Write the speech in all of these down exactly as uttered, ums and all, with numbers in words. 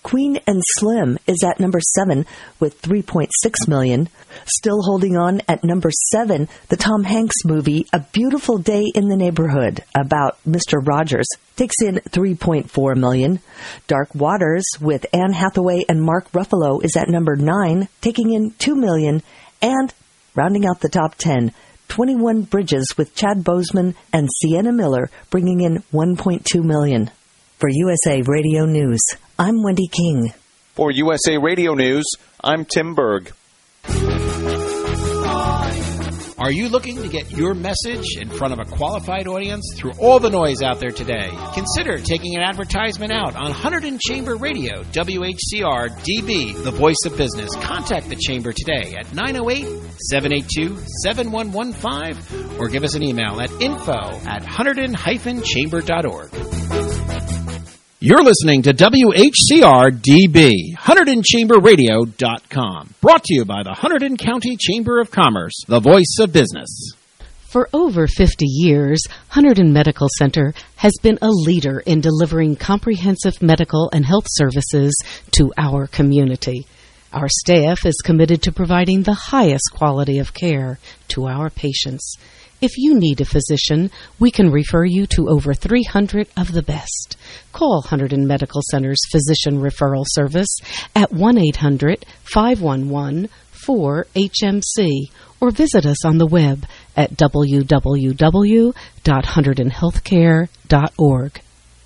Queen and Slim is at number seven with three point six million dollars. Still holding on at number seven, the Tom Hanks movie, A Beautiful Day in the Neighborhood, about Mister Rogers, takes in three point four million dollars. Dark Waters with Anne Hathaway and Mark Ruffalo is at number nine, taking in two million dollars. And rounding out the top ten, twenty-one Bridges with Chad Boseman and Sienna Miller, bringing in one point two million dollars. For U S A Radio News, I'm Wendy King. For U S A Radio News, I'm Tim Berg. Are you looking to get your message in front of a qualified audience through all the noise out there today? Consider taking an advertisement out on Hunterdon Chamber Radio, W H C R D B, the voice of business. Contact the Chamber today at nine oh eight, seven eight two, seven one one five or give us an email at info at hunterdon dash chamber dot org. You're listening to W H C R D B, Hunterdon Chamber Radio dot com. Brought to you by the Hunterdon County Chamber of Commerce, the voice of business. For over fifty years, Hunterdon Medical Center has been a leader in delivering comprehensive medical and health services to our community. Our staff is committed to providing the highest quality of care to our patients. If you need a physician, we can refer you to over three hundred of the best. Call Hunterdon Medical Center's Physician Referral Service at one eight hundred, five one one, four H M C or visit us on the web at w w w dot hunterdon healthcare dot org.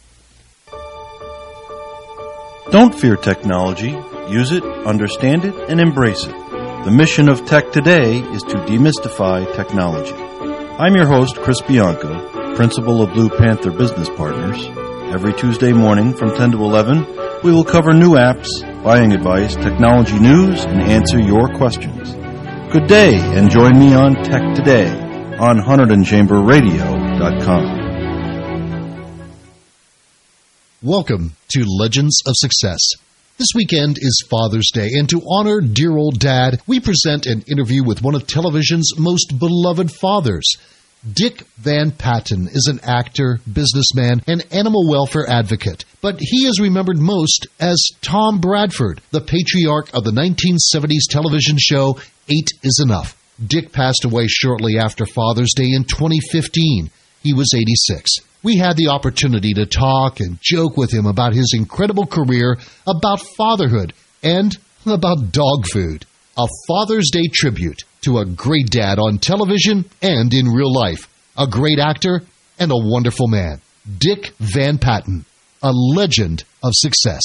Don't fear technology. Use it, understand it, and embrace it. The mission of Tech Today is to demystify technology. I'm your host, Chris Bianco, principal of Blue Panther Business Partners. Every Tuesday morning from ten to eleven, we will cover new apps, buying advice, technology news, and answer your questions. Good day, and join me on Tech Today on Hunterdon Chamber Radio dot com. Welcome to Legends of Success. This weekend is Father's Day, and to honor dear old Dad, we present an interview with one of television's most beloved fathers. Dick Van Patten is an actor, businessman, and animal welfare advocate, but he is remembered most as Tom Bradford, the patriarch of the nineteen seventies television show Eight is Enough. Dick passed away shortly after Father's Day in twenty fifteen. He was eighty-six. We had the opportunity to talk and joke with him about his incredible career, about fatherhood, and about dog food. A Father's Day tribute to a great dad on television and in real life, a great actor, and a wonderful man. Dick Van Patten, a legend of success.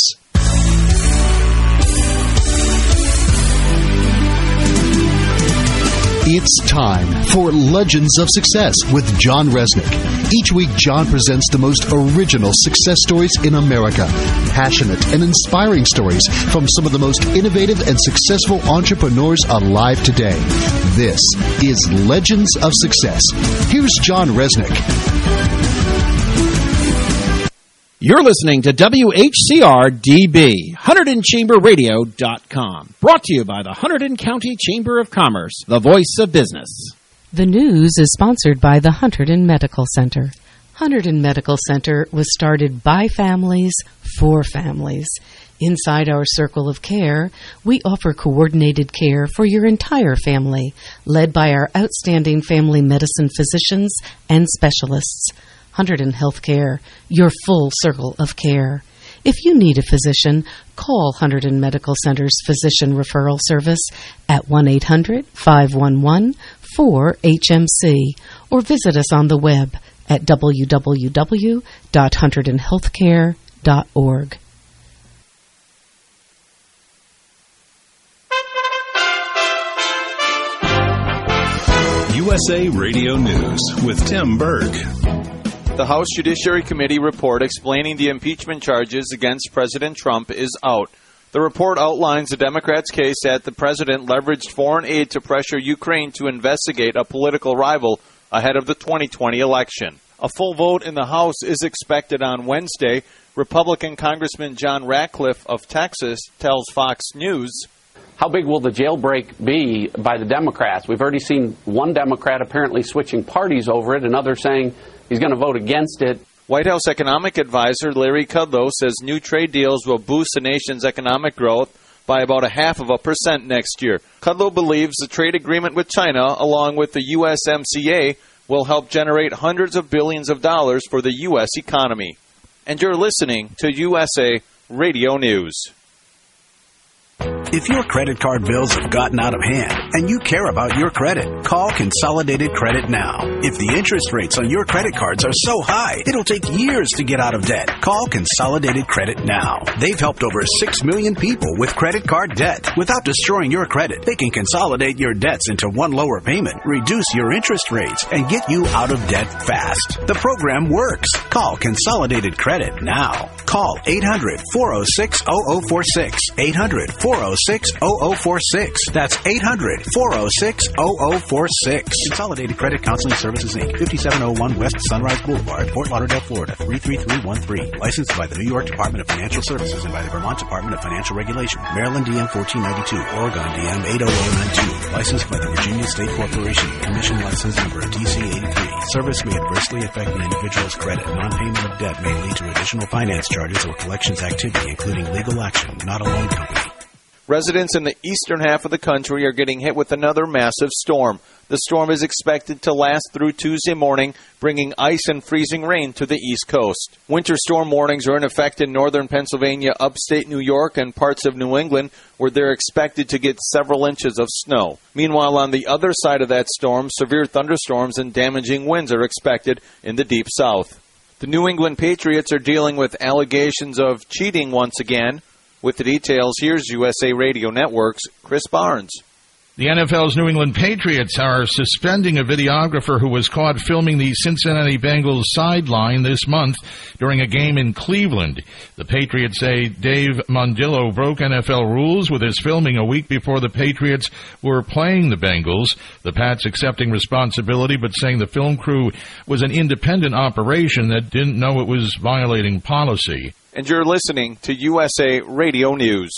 It's time for Legends of Success with John Resnick. Each week, John presents the most original success stories in America. Passionate and inspiring stories from some of the most innovative and successful entrepreneurs alive today. This is Legends of Success. Here's John Resnick. You're listening to W H C R D B, Hunterdon Chamber Radio dot com. Brought to you by the Hunterdon County Chamber of Commerce, the voice of business. The news is sponsored by the Hunterdon Medical Center. Hunterdon Medical Center was started by families for families. Inside our circle of care, we offer coordinated care for your entire family, led by our outstanding family medicine physicians and specialists. Hunterdon Healthcare, your full circle of care. If you need a physician, call Hunterdon Medical Center's Physician Referral Service at one eight hundred, five one one, four H M C or visit us on the web at w w w dot hunterdon healthcare dot org. U S A Radio News with Tim Berg. The House Judiciary Committee report explaining the impeachment charges against President Trump is out. The report outlines the Democrats' case that the president leveraged foreign aid to pressure Ukraine to investigate a political rival ahead of the twenty twenty election. A full vote in the House is expected on Wednesday. Republican Congressman John Ratcliffe of Texas tells Fox News, how big will the jailbreak be by the Democrats? We've already seen one Democrat apparently switching parties over it, another saying he's going to vote against it. White House economic advisor Larry Kudlow says new trade deals will boost the nation's economic growth by about a half of a percent next year. Kudlow believes the trade agreement with China, along with the U S M C A, will help generate hundreds of billions of dollars for the U S economy. And you're listening to U S A Radio News. If your credit card bills have gotten out of hand and you care about your credit, call Consolidated Credit now. If the interest rates on your credit cards are so high, it'll take years to get out of debt. Call Consolidated Credit now. They've helped over six million people with credit card debt. Without destroying your credit, they can consolidate your debts into one lower payment, reduce your interest rates, and get you out of debt fast. The program works. Call Consolidated Credit now. Call eight hundred, four oh six, oh oh four six. eight hundred, four oh six, oh oh four six. That's eight hundred, four oh six, oh oh four six. Consolidated Credit Counseling Services, Incorporated, fifty-seven oh one West Sunrise Boulevard, Fort Lauderdale, Florida, three three three one three. Licensed by the New York Department of Financial Services and by the Vermont Department of Financial Regulation. Maryland D M fourteen ninety-two. Oregon D M eight oh oh nine two. Licensed by the Virginia State Corporation. Commission license number D C eighty-three. Service may adversely affect an individual's credit. Non-payment of debt may lead to additional finance charges or collections activity, including legal action, not a loan company. Residents in the eastern half of the country are getting hit with another massive storm. The storm is expected to last through Tuesday morning, bringing ice and freezing rain to the East Coast. Winter storm warnings are in effect in northern Pennsylvania, upstate New York, and parts of New England, where they're expected to get several inches of snow. Meanwhile, on the other side of that storm, severe thunderstorms and damaging winds are expected in the Deep South. The New England Patriots are dealing with allegations of cheating once again. With the details, here's U S A Radio Network's Chris Barnes. The N F L's New England Patriots are suspending a videographer who was caught filming the Cincinnati Bengals sideline this month during a game in Cleveland. The Patriots say Dave Mondillo broke N F L rules with his filming a week before the Patriots were playing the Bengals. The Pats accepting responsibility but saying the film crew was an independent operation that didn't know it was violating policy. And you're listening to U S A Radio News.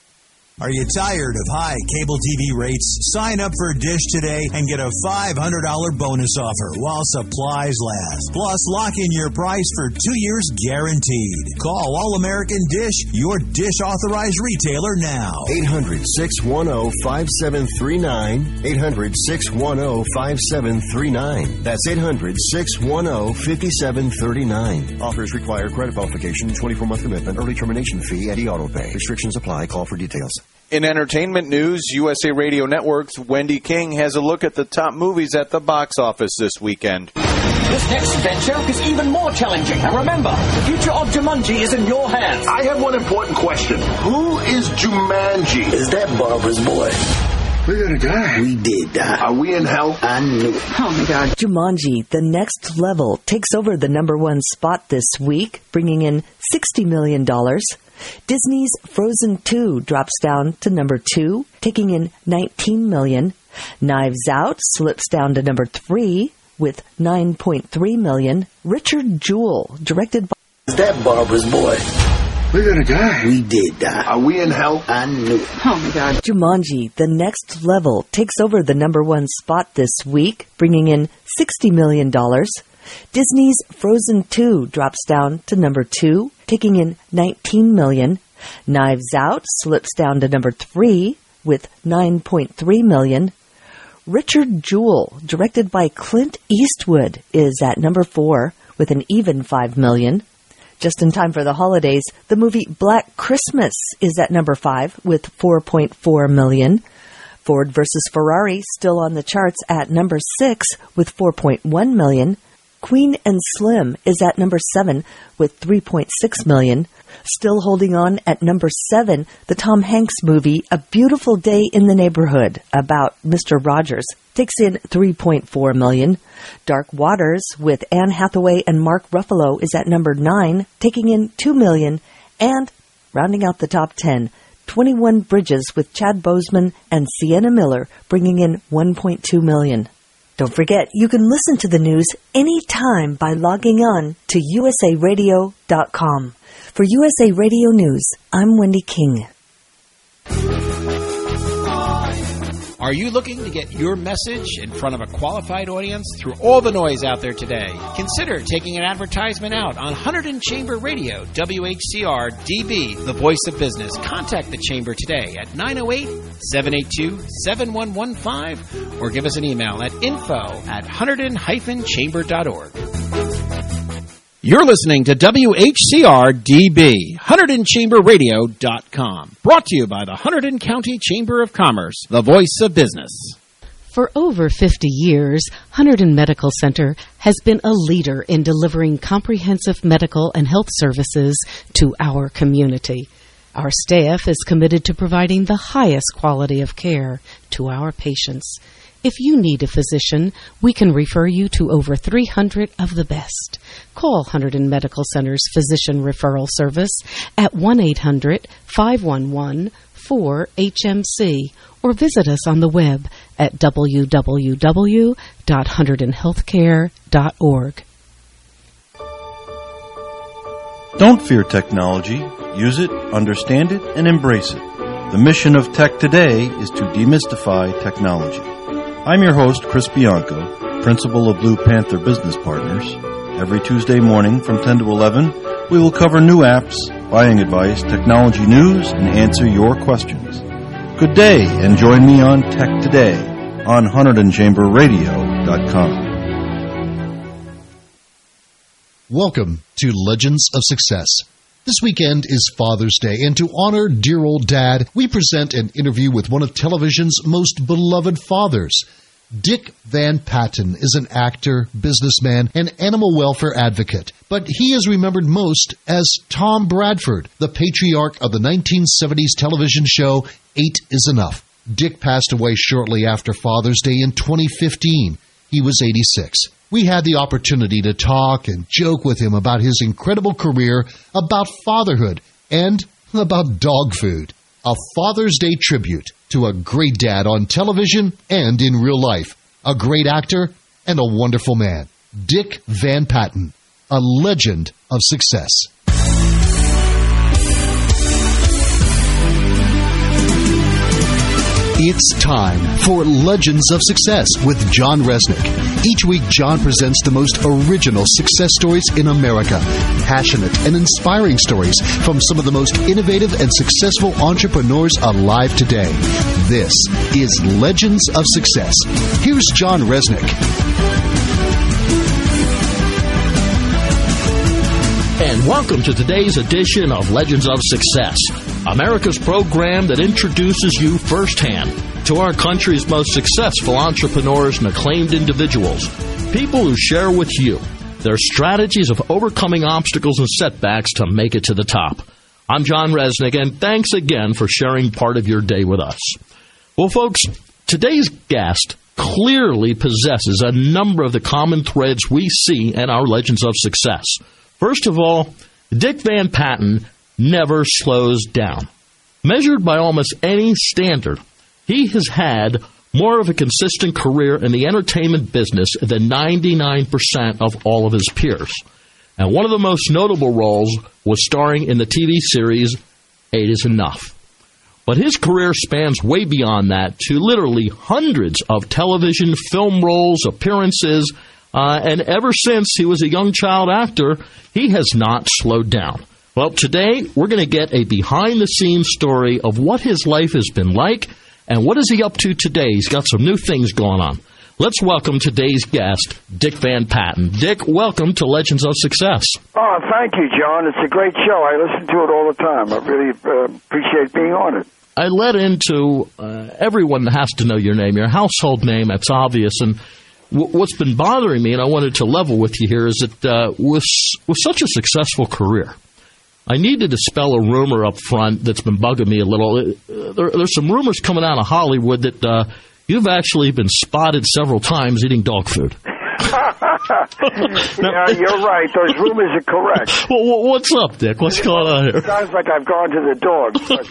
Are you tired of high cable T V rates? Sign up for Dish today and get a five hundred dollars bonus offer while supplies last. Plus, lock in your price for two years guaranteed. Call All-American Dish, your Dish authorized retailer now. eight hundred, six one zero, five seven three nine. eight hundred, six one zero, five seven three nine. That's eight hundred, six one zero, five seven three nine. Offers require credit qualification, twenty-four month commitment, early termination fee, and e-auto pay. Restrictions apply. Call for details. In entertainment news, U S A Radio Network's Wendy King has a look at the top movies at the box office this weekend. This next venture is even more challenging. And remember, the future of Jumanji is in your hands. I have one important question. Who is Jumanji? Is that Barbara's boy? We're gonna die. We did die. Are we in hell? I knew it. Oh, my God. Jumanji, The Next Level, takes over the number one spot this week, bringing in sixty million dollars. Disney's Frozen two drops down to number two, taking in nineteen million dollars. Knives Out slips down to number three with nine point three million dollars. Richard Jewell, directed by... Is that Barbara's boy? We're gonna die. We did die. Are we in hell? I knew it. Oh, my God. Jumanji, The Next Level, takes over the number one spot this week, bringing in sixty million dollars. Disney's Frozen two drops down to number two, taking in nineteen million dollars. Knives Out slips down to number three with nine point three million dollars. Richard Jewell, directed by Clint Eastwood, is at number four with an even five million dollars. Just in time for the holidays, the movie Black Christmas is at number five with four point four million dollars. Ford versus Ferrari still on the charts at number six with four point one million dollars. Queen and Slim is at number seven with three point six million dollars. Still holding on at number seven, the Tom Hanks movie A Beautiful Day in the Neighborhood about Mister Rogers takes in three point four million dollars. Dark Waters with Anne Hathaway and Mark Ruffalo is at number nine, taking in two million dollars. And rounding out the top ten, twenty-one Bridges with Chad Boseman and Sienna Miller bringing in one point two million dollars. Don't forget, you can listen to the news anytime by logging on to U S A radio dot com. For U S A Radio News, I'm Wendy King. Are you looking to get your message in front of a qualified audience through all the noise out there today? Consider taking an advertisement out on Hunterdon Chamber Radio, W H C R D B, the voice of business. Contact the Chamber today at nine oh eight, seven eight two, seven one one five or give us an email at info at hunterdon dash chamber dot org. You're listening to W H C R D B, Hunterdon Chamber Radio dot com. Brought to you by the Hunterdon County Chamber of Commerce, the voice of business. For over fifty years, Hunterdon Medical Center has been a leader in delivering comprehensive medical and health services to our community. Our staff is committed to providing the highest quality of care to our patients. If you need a physician, we can refer you to over three hundred of the best. Call Hunterdon Medical Center's Physician Referral Service at one eight hundred, five one one, four H M C or visit us on the web at w w w dot hunterdon healthcare dot org. Don't fear technology. Use it, understand it, and embrace it. The mission of Tech Today is to demystify technology. I'm your host, Chris Bianco, principal of Blue Panther Business Partners. Every Tuesday morning from ten to eleven, we will cover new apps, buying advice, technology news, and answer your questions. Good day, and join me on Tech Today on Hunterdon Chamber Radio dot com. Welcome to Legends of Success. This weekend is Father's Day, and to honor dear old Dad, we present an interview with one of television's most beloved fathers. Dick Van Patten is an actor, businessman, and animal welfare advocate, but he is remembered most as Tom Bradford, the patriarch of the nineteen seventies television show Eight is Enough. Dick passed away shortly after Father's Day in twenty fifteen. He was eighty-six. We had the opportunity to talk and joke with him about his incredible career, about fatherhood, and about dog food. A Father's Day tribute to a great dad on television and in real life, a great actor, and a wonderful man. Dick Van Patten, a legend of success. It's time for Legends of Success with John Resnick. Each week, John presents the most original success stories in America. Passionate and inspiring stories from some of the most innovative and successful entrepreneurs alive today. This is Legends of Success. Here's John Resnick. And welcome to today's edition of Legends of Success, America's program that introduces you firsthand to our country's most successful entrepreneurs and acclaimed individuals, people who share with you their strategies of overcoming obstacles and setbacks to make it to the top. I'm John Resnick, and thanks again for sharing part of your day with us. Well, folks, today's guest clearly possesses a number of the common threads we see in our Legends of Success. First of all, Dick Van Patten never slows down. Measured by almost any standard, he has had more of a consistent career in the entertainment business than ninety-nine percent of all of his peers. And one of the most notable roles was starring in the T V series Eight is Enough. But his career spans way beyond that to literally hundreds of television, film roles, appearances, Uh, and ever since he was a young child actor, he has not slowed down. Well, today we're going to get a behind-the-scenes story of what his life has been like and what is he up to today. He's got some new things going on. Let's welcome today's guest, Dick Van Patten. Dick, welcome to Legends of Success. Oh, thank you, John. It's a great show. I listen to it all the time. I really uh, appreciate being on it. I led into uh, everyone has to know your name, your household name. That's obvious. And what's been bothering me, and I wanted to level with you here, is that uh, with, with such a successful career, I need to dispel a rumor up front that's been bugging me a little. Uh, there, there's some rumors coming out of Hollywood that uh, you've actually been spotted several times eating dog food. Yeah, you're right. Those rumors are correct. Well, what's up, Dick? What's going on here? It sounds like I've gone to the dogs, but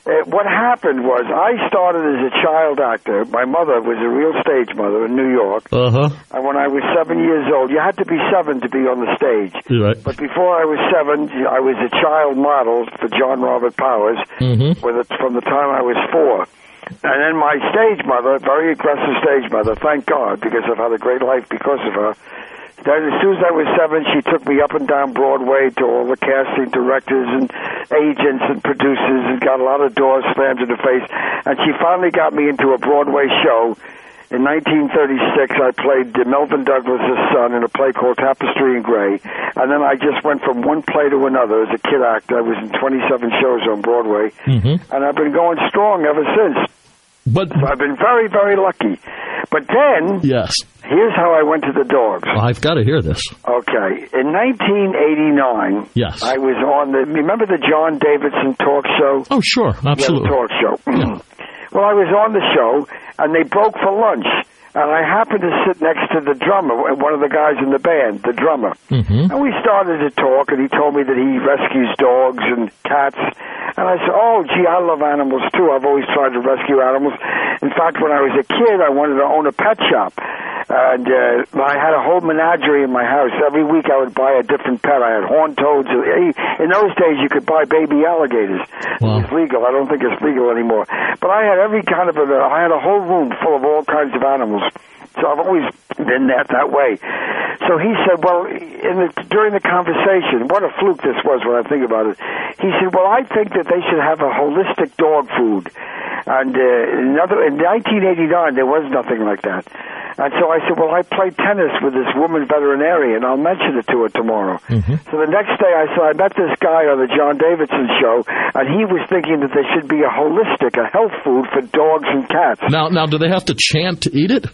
Uh, what happened was I started as a child actor. My mother was a real stage mother in New York. Uh-huh. And when I was seven years old, you had to be seven to be on the stage. Right. But before I was seven, I was a child model for John Robert Powers Mm-hmm. with it from the time I was four. And then my stage mother, very aggressive stage mother, thank God, because I've had a great life because of her. Then as soon as I was seven, she took me up and down Broadway to all the casting directors and agents and producers and got a lot of doors slammed in the face. And she finally got me into a Broadway show. In nineteen thirty-six, I played Melvin Douglas's son in a play called Tapestry in Grey. And then I just went from one play to another as a kid actor. I was in twenty-seven shows on Broadway. Mm-hmm. And I've been going strong ever since. But so I've been very, very lucky. But then, yes, here's how I went to the dogs. well, I've got to hear this. Okay. In nineteen eighty-nine, Yes. I was on the, remember the John Davidson talk show? Oh, sure, absolutely. Yeah, the talk show. Yeah. Well, I was on the show, and they broke for lunch. And I happened to sit next to the drummer, one of the guys in the band, the drummer. Mm-hmm. And we started to talk, and he told me that he rescues dogs and cats. And I said, oh, gee, I love animals, too. I've always tried to rescue animals. In fact, when I was a kid, I wanted to own a pet shop. And uh, I had a whole menagerie in my house. Every week I would buy a different pet. I had horned toads. In those days, you could buy baby alligators. Wow. It was legal. I don't think it's legal anymore. But I had every kind of a, I had a whole room full of all kinds of animals. So I've always been that that way. So he said, well, in the, during the conversation, what a fluke this was when I think about it. He said, well, I think that they should have a holistic dog food. And uh, another, in nineteen eighty-nine, there was nothing like that. And so I said, well, I played tennis with this woman veterinarian. I'll mention it to her tomorrow. Mm-hmm. So the next day I said, I met this guy on the John Davidson show, and he was thinking that there should be a holistic, a health food for dogs and cats. Now, now, do they have to chant to eat it?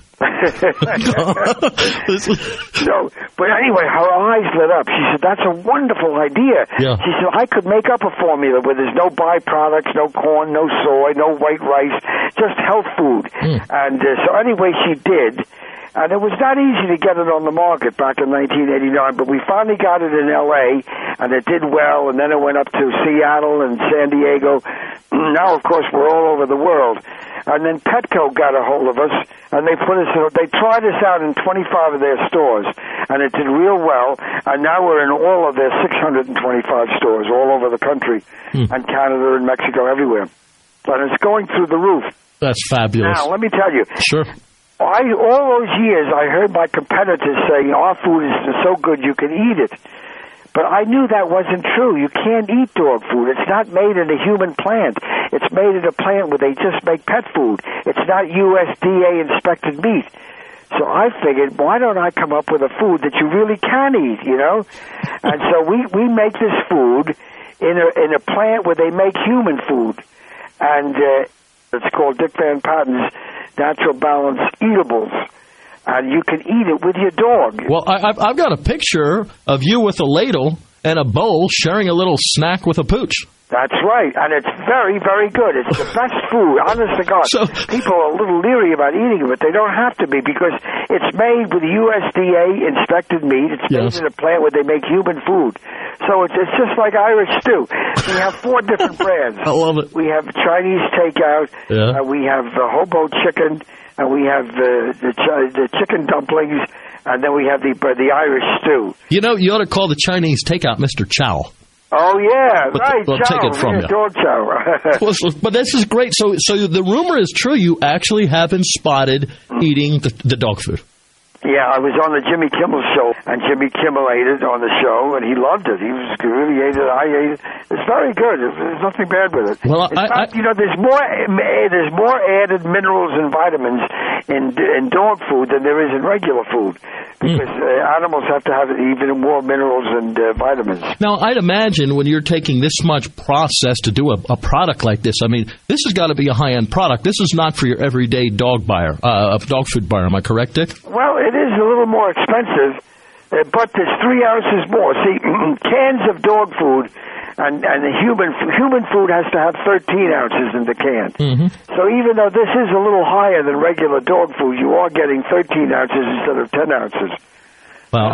So, but anyway, her eyes lit up. She said, that's a wonderful idea. Yeah. She said, I could make up a formula where there's no byproducts, no corn, no soy, no white rice, just health food. Mm. And uh, so anyway, she did. And it was not easy to get it on the market back in nineteen eighty-nine, but we finally got it in L A, and it did well, and then it went up to Seattle and San Diego. Now, of course, we're all over the world. And then Petco got a hold of us, and they put us, they tried us out in twenty-five of their stores, and it did real well, and now we're in all of their six hundred twenty-five stores all over the country, hmm. and Canada and Mexico, everywhere. And it's going through the roof. That's fabulous. Now, let me tell you. Sure. I, all those years, I heard my competitors saying, our food is so good you can eat it. But I knew that wasn't true. You can't eat dog food. It's not made in a human plant. It's made in a plant where they just make pet food. It's not U S D A-inspected meat. So I figured, why don't I come up with a food that you really can eat, you know? And so we, we make this food in a, in a plant where they make human food. And uh, it's called Dick Van Patten's Natural Balance Eatables, and you can eat it with your dog. Well, I, I've, I've got a picture of you with a ladle and a bowl sharing a little snack with a pooch. That's right, and it's very, very good. It's the best food, honest to God. So, people are a little leery about eating it, but they don't have to be, because it's made with U S D A-inspected meat. It's yes. made in a plant where they make human food. So it's, it's just like Irish stew. We have four different brands. I love it. We have Chinese takeout, yeah. uh, we have uh, hobo chicken, and we have uh, the, ch- the chicken dumplings, and then we have the uh, the Irish stew. You know, you ought to call the Chinese takeout Mister Chow. Oh, yeah, but right, we'll chow. take it from yeah, you. Dog chow. well, so, but this is great. So, so the rumor is true. You actually have been spotted eating the, the dog food. Yeah, I was on the Jimmy Kimmel show, and Jimmy Kimmel ate it on the show, and he loved it. He was he really ate it. I ate it. It's very good. There's nothing bad with it. Well, in I, fact, I, you know, there's more there's more added minerals and vitamins in in dog food than there is in regular food, because mm. uh, animals have to have even more minerals and uh, vitamins. Now, I'd imagine when you're taking this much process to do a, a product like this, I mean, this has got to be a high-end product. This is not for your everyday dog buyer, uh, dog food buyer. Am I correct, Dick? Well, it is a little more expensive, uh, but there's three ounces more. See, cans of dog food and, and the human human food has to have thirteen ounces in the can. Mm-hmm. So even though this is a little higher than regular dog food, you are getting thirteen ounces instead of ten ounces. Well, I,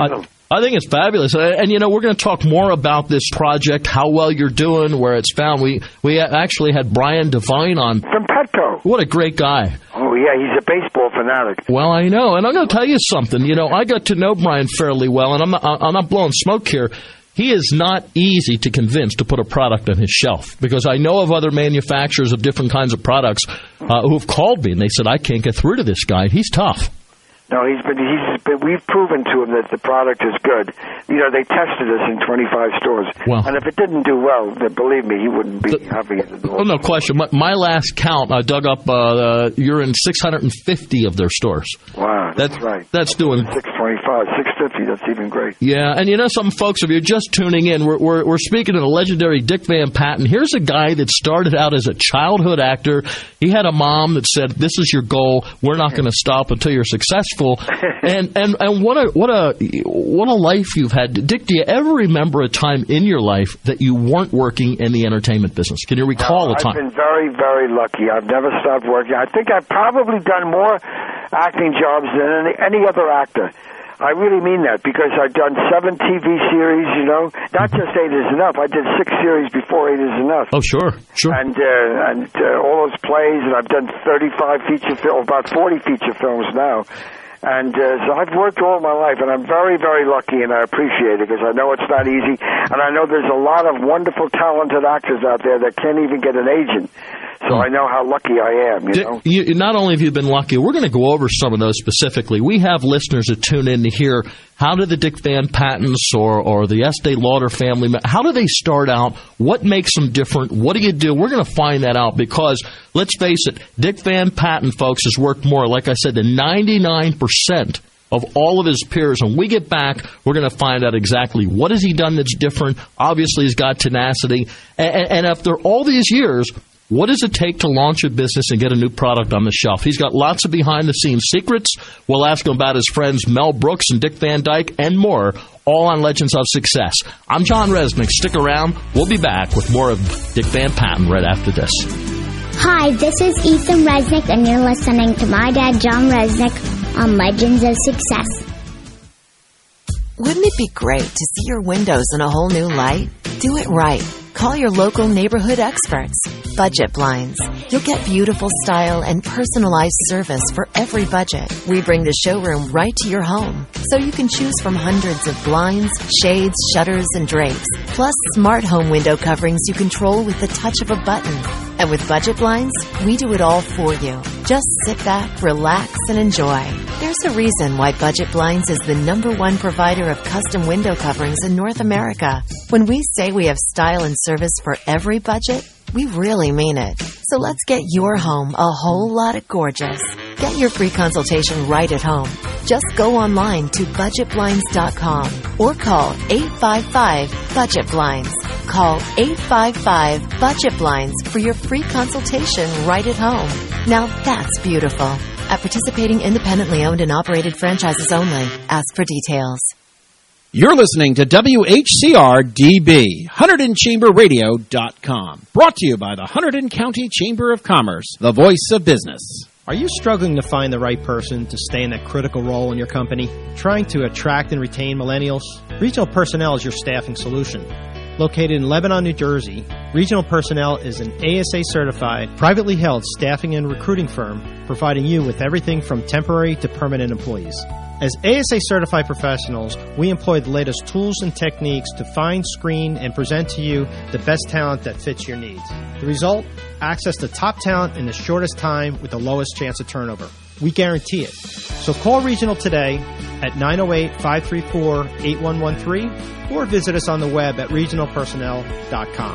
I think it's fabulous. And, and, you know, we're going to talk more about this project, how well you're doing, where it's found. We we actually had Brian Devine on. From Petco. What a great guy. Oh, yeah, he's a baseball fanatic. Well, I know. And I'm going to tell you something. You know, I got to know Brian fairly well, and I'm not, I'm not blowing smoke here. He is not easy to convince to put a product on his shelf, because I know of other manufacturers of different kinds of products uh, who have called me, and they said, I can't get through to this guy. He's tough. No, he's been, he's been, we've proven to him that the product is good. You know, they tested us in twenty-five stores. Well, and if it didn't do well, then believe me, he wouldn't be the, having it. Well, no question. My, my last count, I dug up, uh, uh, you're in six hundred fifty of their stores. Wow, that's, that's right. That's doing... six twenty-five, six fifty, that's even great. Yeah, and you know something, folks, if you're just tuning in, we're, we're, we're speaking to the legendary Dick Van Patten. Here's a guy that started out as a childhood actor. He had a mom that said, this is your goal. We're not going to stop until you're successful. And And, and and what a what a what a life you've had, Dick. Do you ever remember a time in your life that you weren't working in the entertainment business? Can you recall no, a time? I've been very, very lucky. I've never stopped working. I think I've probably done more acting jobs than any, any other actor. I really mean that, because I've done seven T V series. You know, not just Eight Is Enough. I did six series before Eight Is Enough. Oh, sure, sure. And uh, and uh, all those plays, and I've done thirty-five feature films, about forty feature films now. And uh, so I've worked all my life, and I'm very, very lucky, and I appreciate it, because I know it's not easy, and I know there's a lot of wonderful, talented actors out there that can't even get an agent. So I know how lucky I am, you Dick, know. You, not only have you been lucky, we're going to go over some of those specifically. We have listeners that tune in to hear how did the Dick Van Pattens or, or the Estee Lauder family, how do they start out? What makes them different? What do you do? We're going to find that out, because, let's face it, Dick Van Patten, folks, has worked more, like I said, than ninety-nine percent of all of his peers. When we get back, we're going to find out exactly what has he done that's different. Obviously, he's got tenacity. And, and after all these years, what does it take to launch a business and get a new product on the shelf? He's got lots of behind-the-scenes secrets. We'll ask him about his friends Mel Brooks and Dick Van Dyke and more, all on Legends of Success. I'm John Resnick. Stick around. We'll be back with more of Dick Van Patten right after this. Hi, this is Ethan Resnick, and you're listening to my dad, John Resnick, on Legends of Success. Wouldn't it be great to see your windows in a whole new light? Do it right. Call your local neighborhood experts. Budget Blinds. You'll get beautiful style and personalized service for every budget. We bring the showroom right to your home, so you can choose from hundreds of blinds, shades, shutters, and drapes, plus smart home window coverings you control with the touch of a button. And with Budget Blinds, we do it all for you. Just sit back, relax, and enjoy. There's a reason why Budget Blinds is the number one provider of custom window coverings in North America. When we say we have style and service for every budget, we really mean it. So let's get your home a whole lot of gorgeous. Get your free consultation right at home. Just go online to budget blinds dot com or call eight five five budget blinds. Call eight five five budget blinds for your free consultation right at home. Now that's beautiful. At participating independently owned and operated franchises only. Ask for details. You're listening to W H C R D B, Hunterdon Chamber Radio dot com. Brought to you by the Hunterdon County Chamber of Commerce, the voice of business. Are you struggling to find the right person to stay in that critical role in your company? Trying to attract and retain millennials? Regional Personnel is your staffing solution. Located in Lebanon, New Jersey, Regional Personnel is an A S A-certified, privately held staffing and recruiting firm, providing you with everything from temporary to permanent employees. As A S A-certified professionals, we employ the latest tools and techniques to find, screen, and present to you the best talent that fits your needs. The result? Access to top talent in the shortest time with the lowest chance of turnover. We guarantee it. So call Regional today at nine oh eight, five three four, eight one one three or visit us on the web at regional personnel dot com.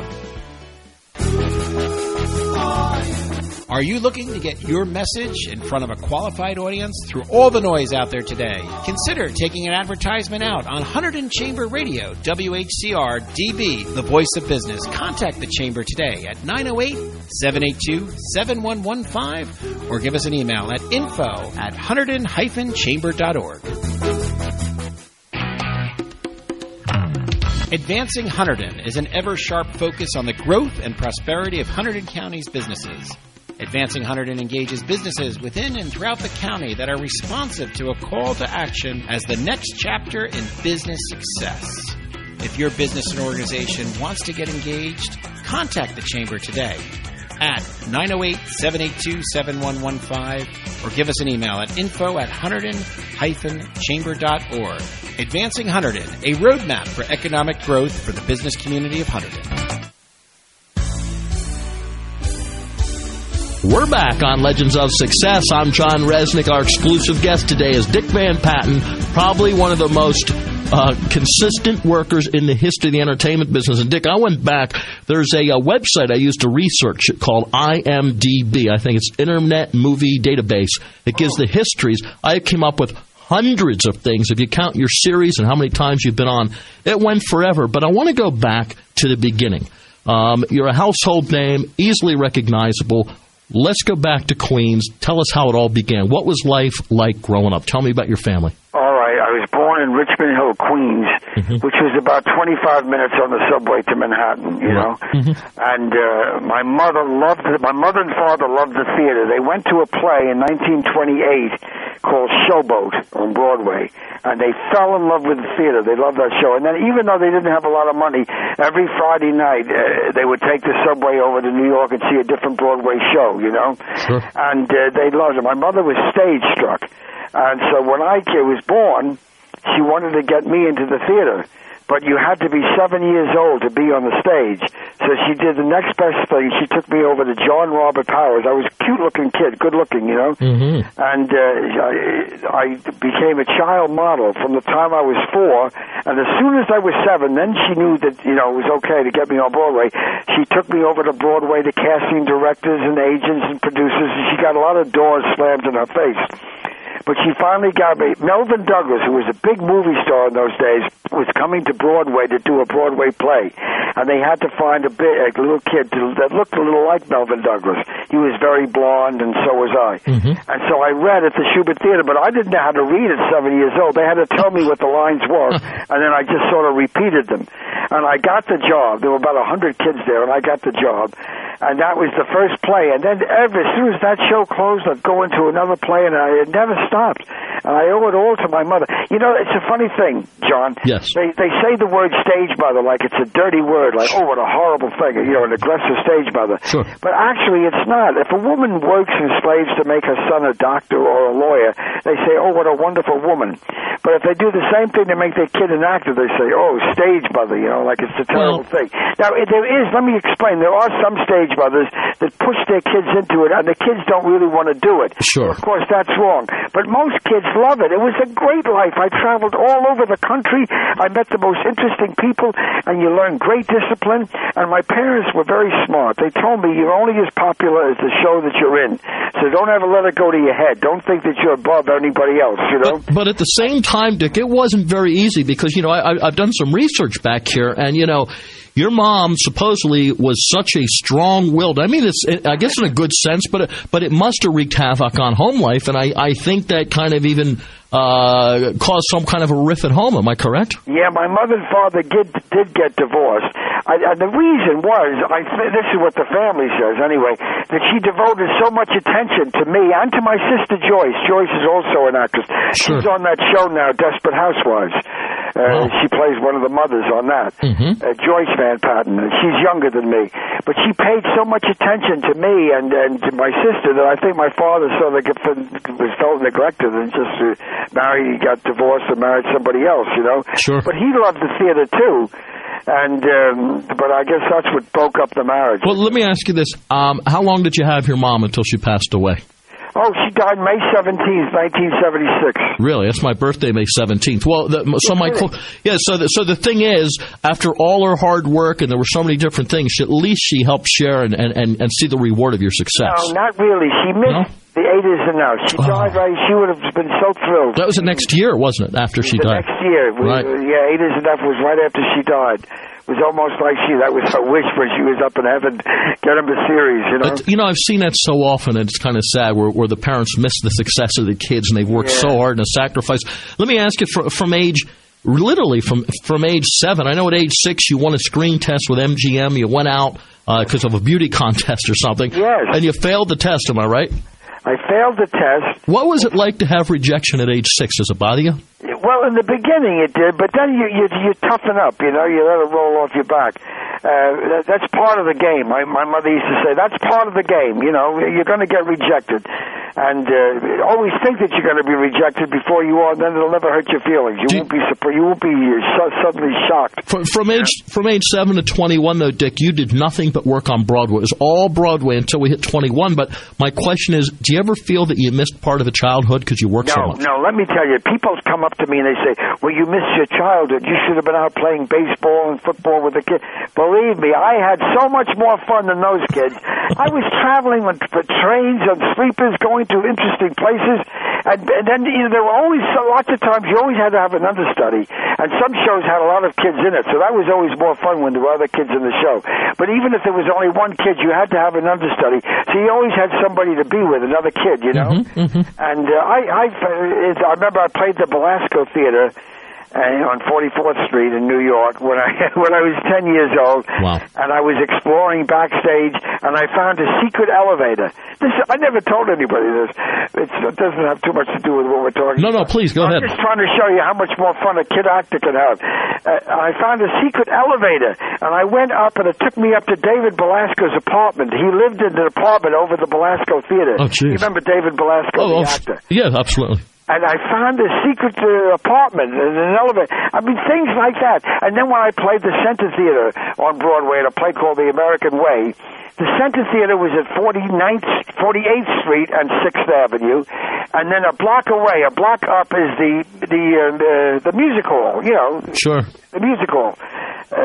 Are you looking to get your message in front of a qualified audience through all the noise out there today? Consider taking an advertisement out on Hunterdon Chamber Radio, W H C R D B, the voice of business. Contact the Chamber today at nine oh eight, seven eight two, seven one one five or give us an email at info at hunterdon dash chamber dot org. Advancing Hunterdon is an ever-sharp focus on the growth and prosperity of Hunterdon County's businesses. Advancing one hundred engages businesses within and throughout the county that are responsive to a call to action as the next chapter in business success. If your business and organization wants to get engaged, contact the Chamber today at nine oh eight, seven eight two, seven one one five or give us an email at info at hunterdon dash chamber dot org. Advancing Hunterdon, a roadmap for economic growth for the business community of Hunterdon. We're back on Legends of Success. I'm John Resnick. Our exclusive guest today is Dick Van Patten, probably one of the most uh, consistent workers in the history of the entertainment business. And Dick, I went back. There's a, a website I used to research it called I M D B. I think it's Internet Movie Database. It gives the histories. I came up with hundreds of things. If you count your series and how many times you've been on, it went forever. But I want to go back to the beginning. Um, you're a household name, easily recognizable. Let's go back to Queens. Tell us how it all began. What was life like growing up? Tell me about your family. All right. I was born in Richmond Hill, Queens, mm-hmm. which was about twenty-five minutes on the subway to Manhattan, you know. Mm-hmm. And uh, my mother loved it. My mother and father loved the theater. They went to a play in nineteen twenty-eight called Showboat on Broadway, and they fell in love with the theater. They loved that show. And then even though they didn't have a lot of money, every Friday night uh, they would take the subway over to New York and see a different Broadway show, you know. Sure. And uh, they loved it. My mother was stage struck. And so when I was born, she wanted to get me into the theater. But you had to be seven years old to be on the stage. So she did the next best thing. She took me over to John Robert Powers. I was a cute-looking kid, good-looking, you know. Mm-hmm. And uh, I, I became a child model from the time I was four. And as soon as I was seven, then she knew that, you know, it was okay to get me on Broadway. She took me over to Broadway to casting directors and agents and producers, and she got a lot of doors slammed in her face. But she finally got me. Melvin Douglas, who was a big movie star in those days, was coming to Broadway to do a Broadway play. And they had to find a, bit, a little kid to, that looked a little like Melvin Douglas. He was very blonde, and so was I. Mm-hmm. And so I read at the Shubert Theater, but I didn't know how to read at seven years old. They had to tell me what the lines were, and then I just sort of repeated them. And I got the job. There were about a hundred kids there, and I got the job. And that was the first play. And then ever, as soon as that show closed, I'd go into another play, and I it never stopped. And I owe it all to my mother. You know, it's a funny thing, John. Yes. They they say the word stage mother like it's a dirty word, like, oh, what a horrible thing, you know, an aggressive stage mother. Sure. But actually, it's not. If a woman works and slaves to make her son a doctor or a lawyer, they say, oh, what a wonderful woman. But if they do the same thing to make their kid an actor, they say, oh, stage mother, you know, like it's a terrible well, thing. Now, there is, let me explain, there are some stage mothers that push their kids into it, and the kids don't really want to do it. Sure. Of course, that's wrong. But most kids love it. It was a great life. I traveled all over the country. I met the most interesting people, and you learn great discipline. And my parents were very smart. They told me you're only as popular as the show that you're in. So don't ever let it go to your head. Don't think that you're above anybody else, you know? But, but at the same time, Dick, it wasn't very easy because, you know, I, I've done some research back here, and, you know, your mom supposedly was such a strong-willed. I mean, it's I guess in a good sense, but it, but it must have wreaked havoc on home life, and I, I think that kind of even uh, caused some kind of a rift at home. Am I correct? Yeah, my mother and father did did get divorced. I, I, the reason was, I this is what the family says anyway, that she devoted so much attention to me and to my sister Joyce. Joyce is also an actress. Sure. She's on that show now, Desperate Housewives. Uh, wow. She plays one of the mothers on that. Mm-hmm. Uh, Joyce Van Patten. She's younger than me. But she paid so much attention to me and, and to my sister that I think my father sort of was felt neglected and just uh, married, he got divorced and married somebody else, you know. Sure. But he loved the theater too. And um, but I guess that's what broke up the marriage. Well, let me ask you this. Um, how long did you have your mom until she passed away? Oh, she died May seventeenth, nineteen seventy-six. Really? That's my birthday, May seventeenth. Well, the, so my yeah. So the, so the thing is, after all her hard work, and there were so many different things, at least she helped share and, and, and, and see the reward of your success. No, not really. She missed no? the eight is enough. She oh. died right. She would have been so thrilled. That was the next year, wasn't it? After she the died. Next year, right? Yeah, eight is enough was right after she died. It was almost like she, that was her wish when she was up in heaven, get him a series, you know? But, you know, I've seen that so often, and it's kind of sad, where, where the parents miss the success of the kids, and they've worked yeah. so hard and a sacrifice. Let me ask you, from, from age, literally from from age seven. I know at age six you won a screen test with M G M. You went out because uh, of a beauty contest or something. Yes. And you failed the test, am I right? I failed the test. What was it like to have rejection at age six? Does it bother you? Well, in the beginning it did, but then you you, you toughen up, you know, you let it roll off your back. Uh, that, that's part of the game. My, my mother used to say, that's part of the game, you know, you're going to get rejected. And uh, always think that you're going to be rejected before you are, and then it'll never hurt your feelings. You Do won't be you won't be so, suddenly shocked. From, from age from age seven to twenty-one, though, Dick, you did nothing but work on Broadway. It was all Broadway until we hit twenty-one. But my question is, do you ever feel that you missed part of a childhood because you worked no, so much? No, let me tell you, people come up to me and they say, well, you missed your childhood. You should have been out playing baseball and football with the kids. Believe me, I had so much more fun than those kids. I was traveling with, with trains and sleepers, going to interesting places, and, and then you know, there were always so, lots of times you always had to have an understudy, and some shows had a lot of kids in it, so that was always more fun when there were other kids in the show. But even if there was only one kid, you had to have an understudy, so you always had somebody to be with, another kid, you know. Mm-hmm, mm-hmm. And uh, I, I, I remember I played the Belasco Theater Uh, on forty-fourth Street in New York when I when I was ten years old. Wow. And I was exploring backstage, and I found a secret elevator. This I never told anybody this. It's, it doesn't have too much to do with what we're talking No, about. no, please, go I'm ahead. just trying to show you how much more fun a kid actor can have. Uh, I found a secret elevator, and I went up, and it took me up to David Belasco's apartment. He lived in an apartment over the Belasco Theater. Oh, jeez. You remember David Belasco, Oh, the oh, actor? yeah, absolutely. And I found a secret uh, apartment in an elevator. I mean, things like that. And then when I played the Center Theater on Broadway at a play called The American Way, the Center Theater was at forty-ninth, forty-eighth Street and sixth Avenue. And then a block away, a block up is the the uh, the, the music hall, you know. Sure. The music hall. Uh,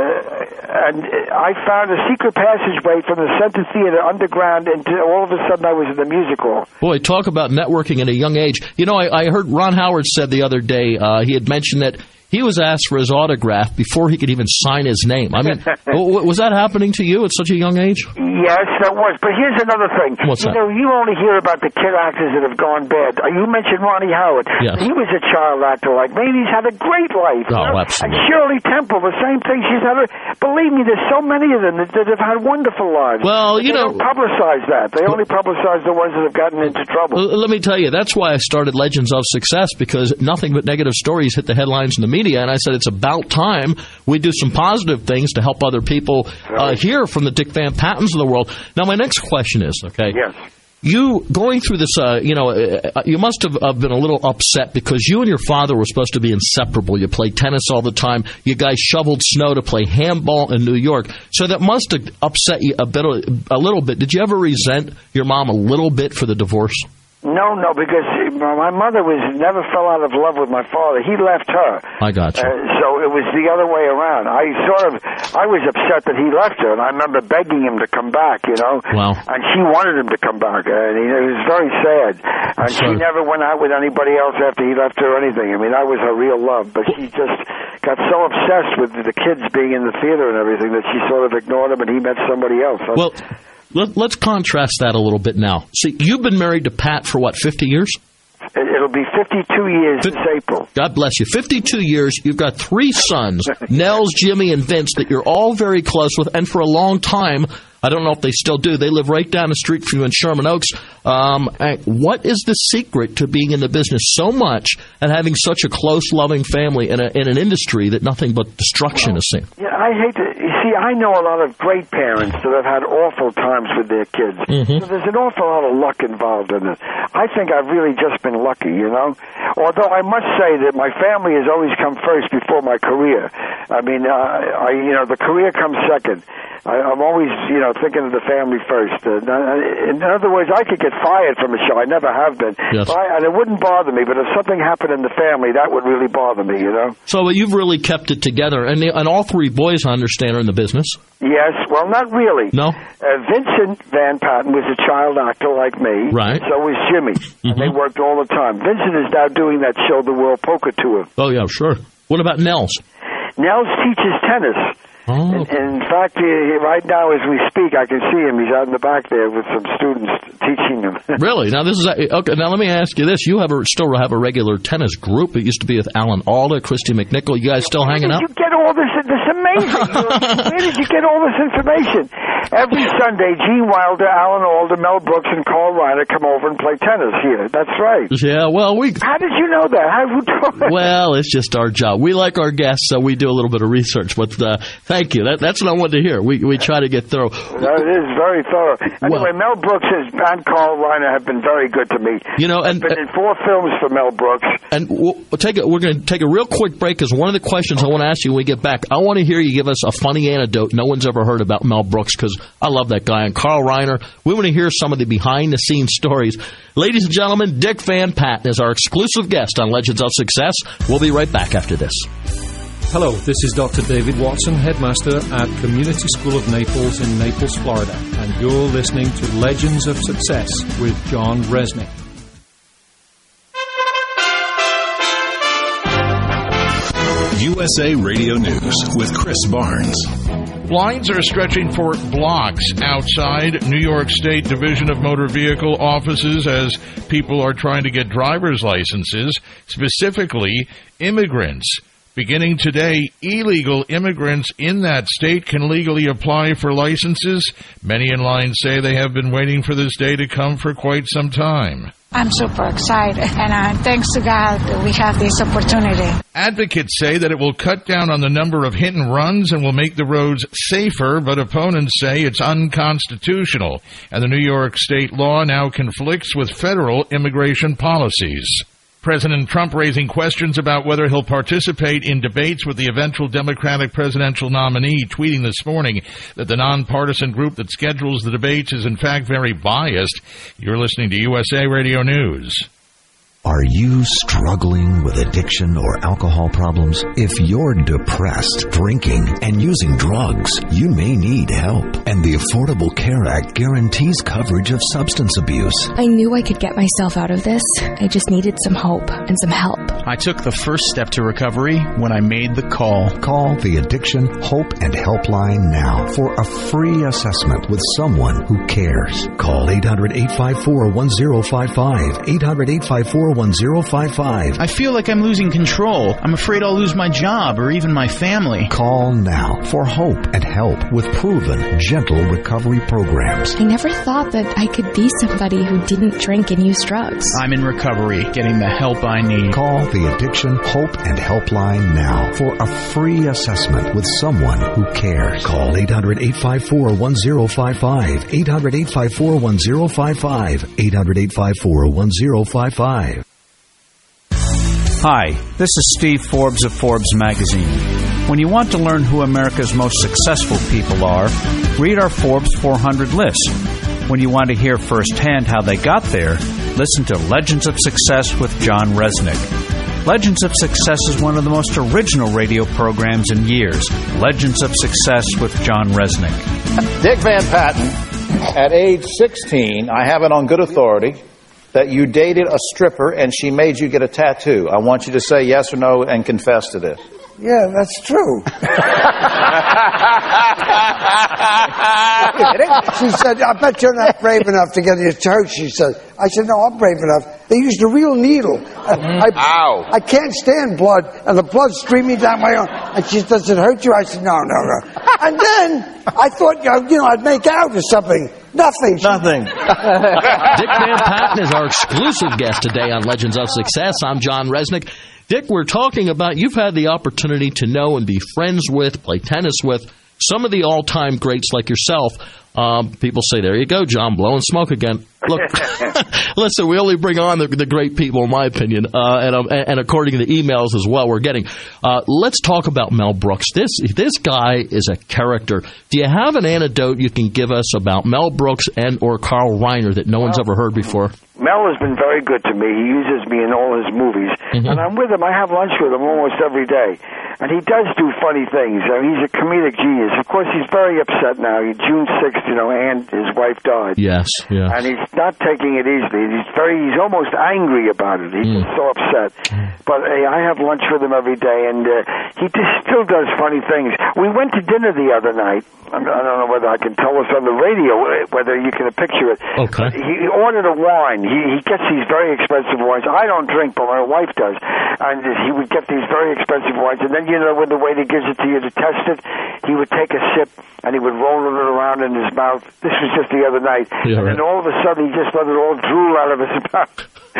and I found a secret passageway from the Center Theater underground, and all of a sudden I was in the music hall. Boy, talk about networking at a young age. You know, I, I heard Ron Howard said the other day, uh, he had mentioned that he was asked for his autograph before he could even sign his name. I mean, was that happening to you at such a young age? Yes, that was. But here's another thing. What's you that? know, you only hear about the kid actors that have gone bad. You mentioned Ronnie Howard. Yes. He was a child actor like me. He's had a great life. Oh, you know? absolutely. And Shirley Temple, the same thing. She's had a... Believe me, there's so many of them that, that have had wonderful lives. Well, you they know... don't publicize that. They only publicize the ones that have gotten into trouble. Let me tell you, that's why I started Legends of Success, because nothing but negative stories hit the headlines in the media, and I said it's about time we do some positive things to help other people uh, hear from the Dick Van Pattens of the world. Now, my next question is, okay, yes. you going through this, uh, you know, uh, you must have uh, been a little upset because you and your father were supposed to be inseparable. You played tennis all the time. You guys shoveled snow to play handball in New York. So that must have upset you a bit, a little bit. Did you ever resent your mom a little bit for the divorce? No, no, because my mother was never fell out of love with my father. He left her. I got you. Uh, so it was the other way around. I sort of, I was upset that he left her, and I remember begging him to come back, you know. Wow. And she wanted him to come back, and he, it was very sad. And she never went out with anybody else after he left her or anything. I mean, that was her real love. But she just got so obsessed with the kids being in the theater and everything that she sort of ignored him, and he met somebody else. Well, let, let's contrast that a little bit now. See, you've been married to Pat for, what, fifty years? It'll be fifty-two years this April. God bless you. fifty-two years. You've got three sons, Nels, Jimmy, and Vince, that you're all very close with. And for a long time, I don't know if they still do, they live right down the street from you in Sherman Oaks. Um, what is the secret to being in the business so much and having such a close, loving family in, a, in an industry that nothing but destruction is seen? Yeah, I hate to... You see, I know a lot of great parents that have had awful times with their kids. Mm-hmm. So there's an awful lot of luck involved in it. I think I've really just been lucky, you know? Although I must say that my family has always come first before my career. I mean, uh, I, you know, the career comes second. I, I'm always, you know, thinking of the family first. Uh, in other words, I could get fired from a show. I never have been. Yes. But I, and it wouldn't bother me, but if something happened in the family, that would really bother me, you know? So uh, you've really kept it together. And, the, and all three boys, I understand, are in the business. Yes. Well, not really. No? Uh, Vincent Van Patten was a child actor like me. Right. So was Jimmy. Mm-hmm. And they worked all the time. Vincent is now doing that show, The World Poker Tour. Oh, yeah, sure. What about Nels? Nels teaches tennis. Oh. In, in fact, he, right now as we speak, I can see him. He's out in the back there with some students teaching him. Really? Now this is a, okay. Now let me ask you this: you have a, still have a regular tennis group. It used to be with Alan Alda, Christy McNichol. You guys still hanging out? Where did you get all this? This amazing. Where did you get all this information? Every Sunday, Gene Wilder, Alan Alda, Mel Brooks, and Carl Reiner come over and play tennis here. That's right. Yeah. Well, we. How did you know that? How who told me? Well, it's just our job. We like our guests, so we do a little bit of research. But uh, thank you. That, that's what I wanted to hear. We we try to get thorough. No, it is very thorough. Anyway, well, Mel Brooks and Carl Reiner have been very good to me. You know, and I've been in four films for Mel Brooks. And we'll take a, we're going to take a real quick break because one of the questions I want to ask you when we get back, I want to hear you give us a funny anecdote no one's ever heard about Mel Brooks because I love that guy. And Carl Reiner, we want to hear some of the behind-the-scenes stories. Ladies and gentlemen, Dick Van Patten is our exclusive guest on Legends of Success. We'll be right back after this. Hello, this is Doctor David Watson, headmaster at Community School of Naples in Naples, Florida, and you're listening to Legends of Success with John Resnick. U S A Radio News with Chris Barnes. Lines are stretching for blocks outside New York State Division of Motor Vehicle offices as people are trying to get driver's licenses, specifically immigrants. Beginning today, illegal immigrants in that state can legally apply for licenses. Many in line say they have been waiting for this day to come for quite some time. I'm super excited, and uh, thanks to God that we have this opportunity. Advocates say that it will cut down on the number of hit and runs and will make the roads safer, but opponents say it's unconstitutional, and the New York state law now conflicts with federal immigration policies. President Trump raising questions about whether he'll participate in debates with the eventual Democratic presidential nominee, tweeting this morning that the nonpartisan group that schedules the debates is in fact very biased. You're listening to U S A Radio News. Are you struggling with addiction or alcohol problems? If you're depressed, drinking, and using drugs, you may need help. And the Affordable Care Act guarantees coverage of substance abuse. I knew I could get myself out of this. I just needed some hope and some help. I took the first step to recovery when I made the call. Call the Addiction Hope and Helpline now for a free assessment with someone who cares. Call eight hundred, eight five four, one zero five five, eight hundred, eight five four, one zero five five. I feel like I'm losing control. I'm afraid I'll lose my job or even my family. Call now for hope and help with proven, gentle recovery programs. I never thought that I could be somebody who didn't drink and use drugs. I'm in recovery, getting the help I need. Call the Addiction Hope and Helpline now for a free assessment with someone who cares. Call eight hundred, eight five four, one zero five five, eight hundred, eight five four, one zero five five, eight hundred, eight five four, one zero five five. Hi, this is Steve Forbes of Forbes magazine. When you want to learn who America's most successful people are, read our Forbes four hundred list. When you want to hear firsthand how they got there, listen to Legends of Success with John Resnick. Legends of Success is one of the most original radio programs in years. Legends of Success with John Resnick. Dick Van Patten, at age sixteen, I have it on good authority that you dated a stripper and she made you get a tattoo. I want you to say yes or no and confess to this. Yeah, that's true. She said, I bet you're not brave enough to get your church, she said. I said, no, I'm brave enough. They used a real needle. I, I, Ow. I can't stand blood, and the blood's streaming down my arm. And she said, does it hurt you? I said, no, no, no. And then I thought, you know, I'd make out or something. Nothing. Nothing. Dick Van Patten is our exclusive guest today on Legends of Success. I'm John Resnick. Dick, we're talking about you've had the opportunity to know and be friends with, play tennis with some of the all-time greats like yourself. Um, people say, there you go, John, blowing smoke again. Look, listen, we only bring on the, the great people, in my opinion, uh, and, um, and according to the emails as well we're getting. Uh, let's talk about Mel Brooks. This this guy is a character. Do you have an anecdote you can give us about Mel Brooks and or Carl Reiner that no one's ever heard before? Mel has been very good to me. He uses me in all his movies. Mm-hmm. And I'm with him. I have lunch with him almost every day. And he does do funny things. I mean, he's a comedic genius. Of course, he's very upset now. June sixth, you know, and his wife died. Yes, yes. And he's not taking it easily. He's very, he's almost angry about it. He's mm. so upset. But hey, I have lunch with him every day, and uh, he just still does funny things. we went to dinner the other night. I don't know whether I can tell this on the radio, whether you can picture it. Okay. He ordered a wine. He, he gets these very expensive wines. I don't drink, but my wife does. And he would get these very expensive wines. And then, you know, when the waiter gives it to you to test it, he would take a sip and he would roll it around in his mouth. This was just the other night. Yeah, right. And all of a sudden, he just let it all drool out of his mouth.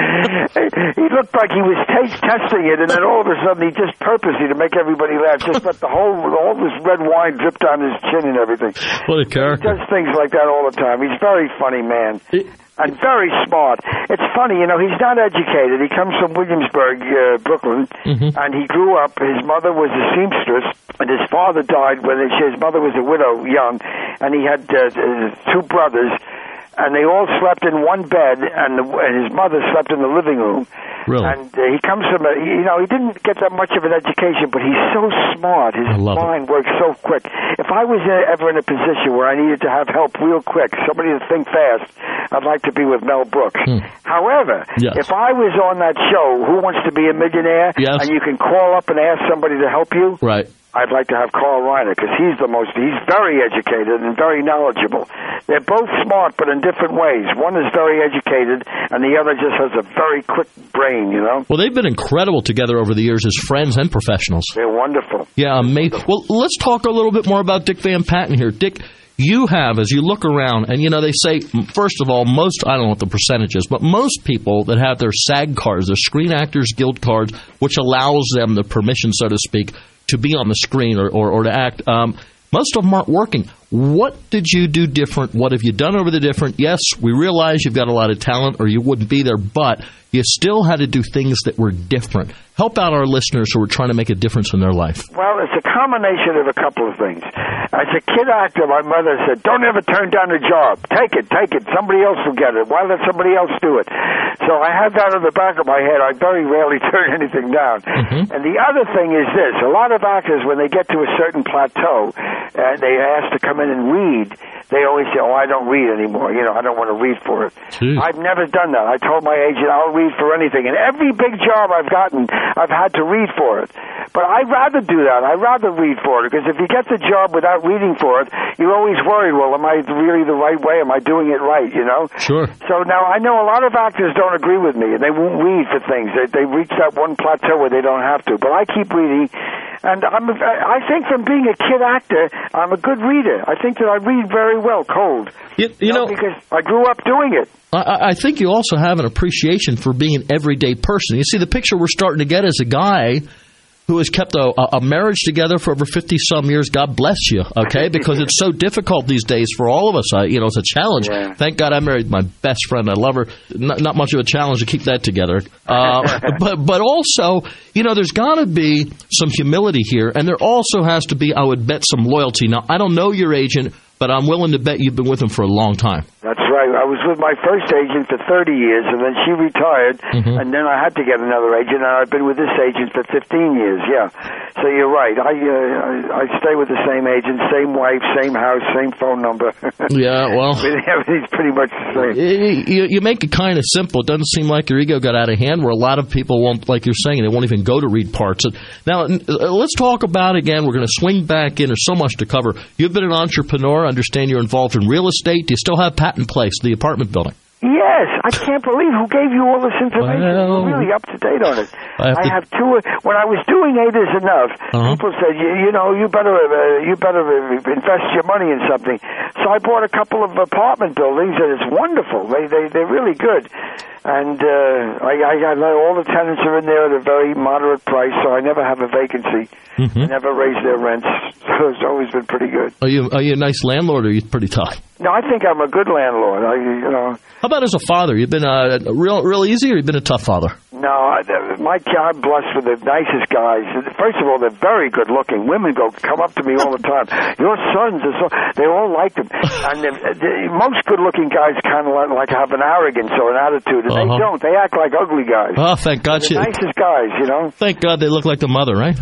He looked like he was taste testing it, and then all of a sudden, he just purposely, to make everybody laugh, just let the whole, all this red wine drip down his chin and everything. What a character. He does things like that all the time. He's a very funny man. It, and very smart. It's funny, you know, he's not educated. He comes from Williamsburg, uh, Brooklyn, mm-hmm. and he grew up. His mother was a seamstress, and his father died when his mother was a widow, young, and he had uh, two brothers, and they all slept in one bed, and, the, and his mother slept in the living room. Really? And uh, he comes from a, you know, he didn't get that much of an education, but he's so smart. His mind it. works so quick. If I was uh, ever in a position where I needed to have help real quick, somebody to think fast, I'd like to be with Mel Brooks. Hmm. However, yes. if I was on that show, Who Wants to Be a Millionaire, yes. and you can call up and ask somebody to help you, right. I'd like to have Carl Reiner, because he's the most, he's very educated and very knowledgeable. They're both smart, but in different ways. One is very educated, and the other just has a very quick brain, you know? Well, they've been incredible together over the years as friends and professionals. They're wonderful. Yeah, amazing. Well, let's talk a little bit more about Dick Van Patten here. Dick, you have, as you look around, and, you know, they say, first of all, most, I don't know what the percentage is, but most people that have their SAG cards, their Screen Actors Guild cards, which allows them the permission, so to speak, to be on the screen or, or, or to act, um, most of them aren't working. What did you do different? What have you done over the different? Yes, we realize you've got a lot of talent or you wouldn't be there, but you still had to do things that were different. Help out our listeners who are trying to make a difference in their life. Well, it's a combination of a couple of things. As a kid actor, my mother said, don't ever turn down a job. Take it, take it. Somebody else will get it. Why let somebody else do it? So I had that in the back of my head. I very rarely turn anything down. Mm-hmm. And the other thing is this. A lot of actors, when they get to a certain plateau, uh, they ask to come in and read, they always say, oh, I don't read anymore. You know, I don't want to read for it. Jeez. I've never done that. I told my agent, I'll read for anything. And every big job I've gotten, I've had to read for it. But I'd rather do that. I'd rather read for it, because if you get the job without reading for it, you're always worried, well, am I really the right way? Am I doing it right, you know? Sure. So now I know a lot of actors don't agree with me, and they won't read for things. They, they reach that one plateau where they don't have to. But I keep reading, and I'm a, I think from being a kid actor, I'm a good reader. I think that I read very well, cold. You, you, you know, know, because I grew up doing it. I, I think you also have an appreciation for being an everyday person. You see, the picture we're starting to get is a guy who has kept a, a marriage together for over fifty-some years. God bless you, okay? Because it's so difficult these days for all of us. I, you know, it's a challenge. Yeah. Thank God I married my best friend. I love her. Not, not much of a challenge to keep that together. Uh, but, but also, you know, there's got to be some humility here, and there also has to be, I would bet, some loyalty. Now, I don't know your agent, but I'm willing to bet you've been with him for a long time. That's right. I was with my first agent for thirty years, and then she retired, mm-hmm. and then I had to get another agent, and I've been with this agent for fifteen years, yeah. So you're right. I uh, I stay with the same agent, same wife, same house, same phone number. Yeah, well. Everything's pretty much the same. You, you make it kind of simple. It doesn't seem like your ego got out of hand, where a lot of people won't, like you're saying, they won't even go to read parts. Now, let's talk about, again, we're going to swing back in. There's so much to cover. You've been an entrepreneur. I understand you're involved in real estate. Do you still have Patent Place, the apartment building? Yes, I can't believe who gave you all this information. Well, You're really up to date on it. I have, I have two. When I was doing Eight Is Enough, uh-huh. people said, you, you know, you better uh, you better invest your money in something. So I bought a couple of apartment buildings, and it's wonderful. They they they're really good. And uh, I, I got all the tenants are in there at a very moderate price, so I never have a vacancy. Mm-hmm. I never raise their rents, so it's always been pretty good. Are you are you a nice landlord, or are you pretty tough? No, I think I'm a good landlord. I, you know. How about as a father? You've been uh, real real easy, or you've been a tough father? No, I, my I'm blessed with the nicest guys. First of all, they're very good looking. Women go come up to me all the time. Your sons are so they all like them, and the, the, most good looking guys kind of like, like have an arrogance or an attitude. And uh-huh. They don't. They act like ugly guys. Oh, thank God. They're the nicest guys, you know. Thank God they look like the mother, right?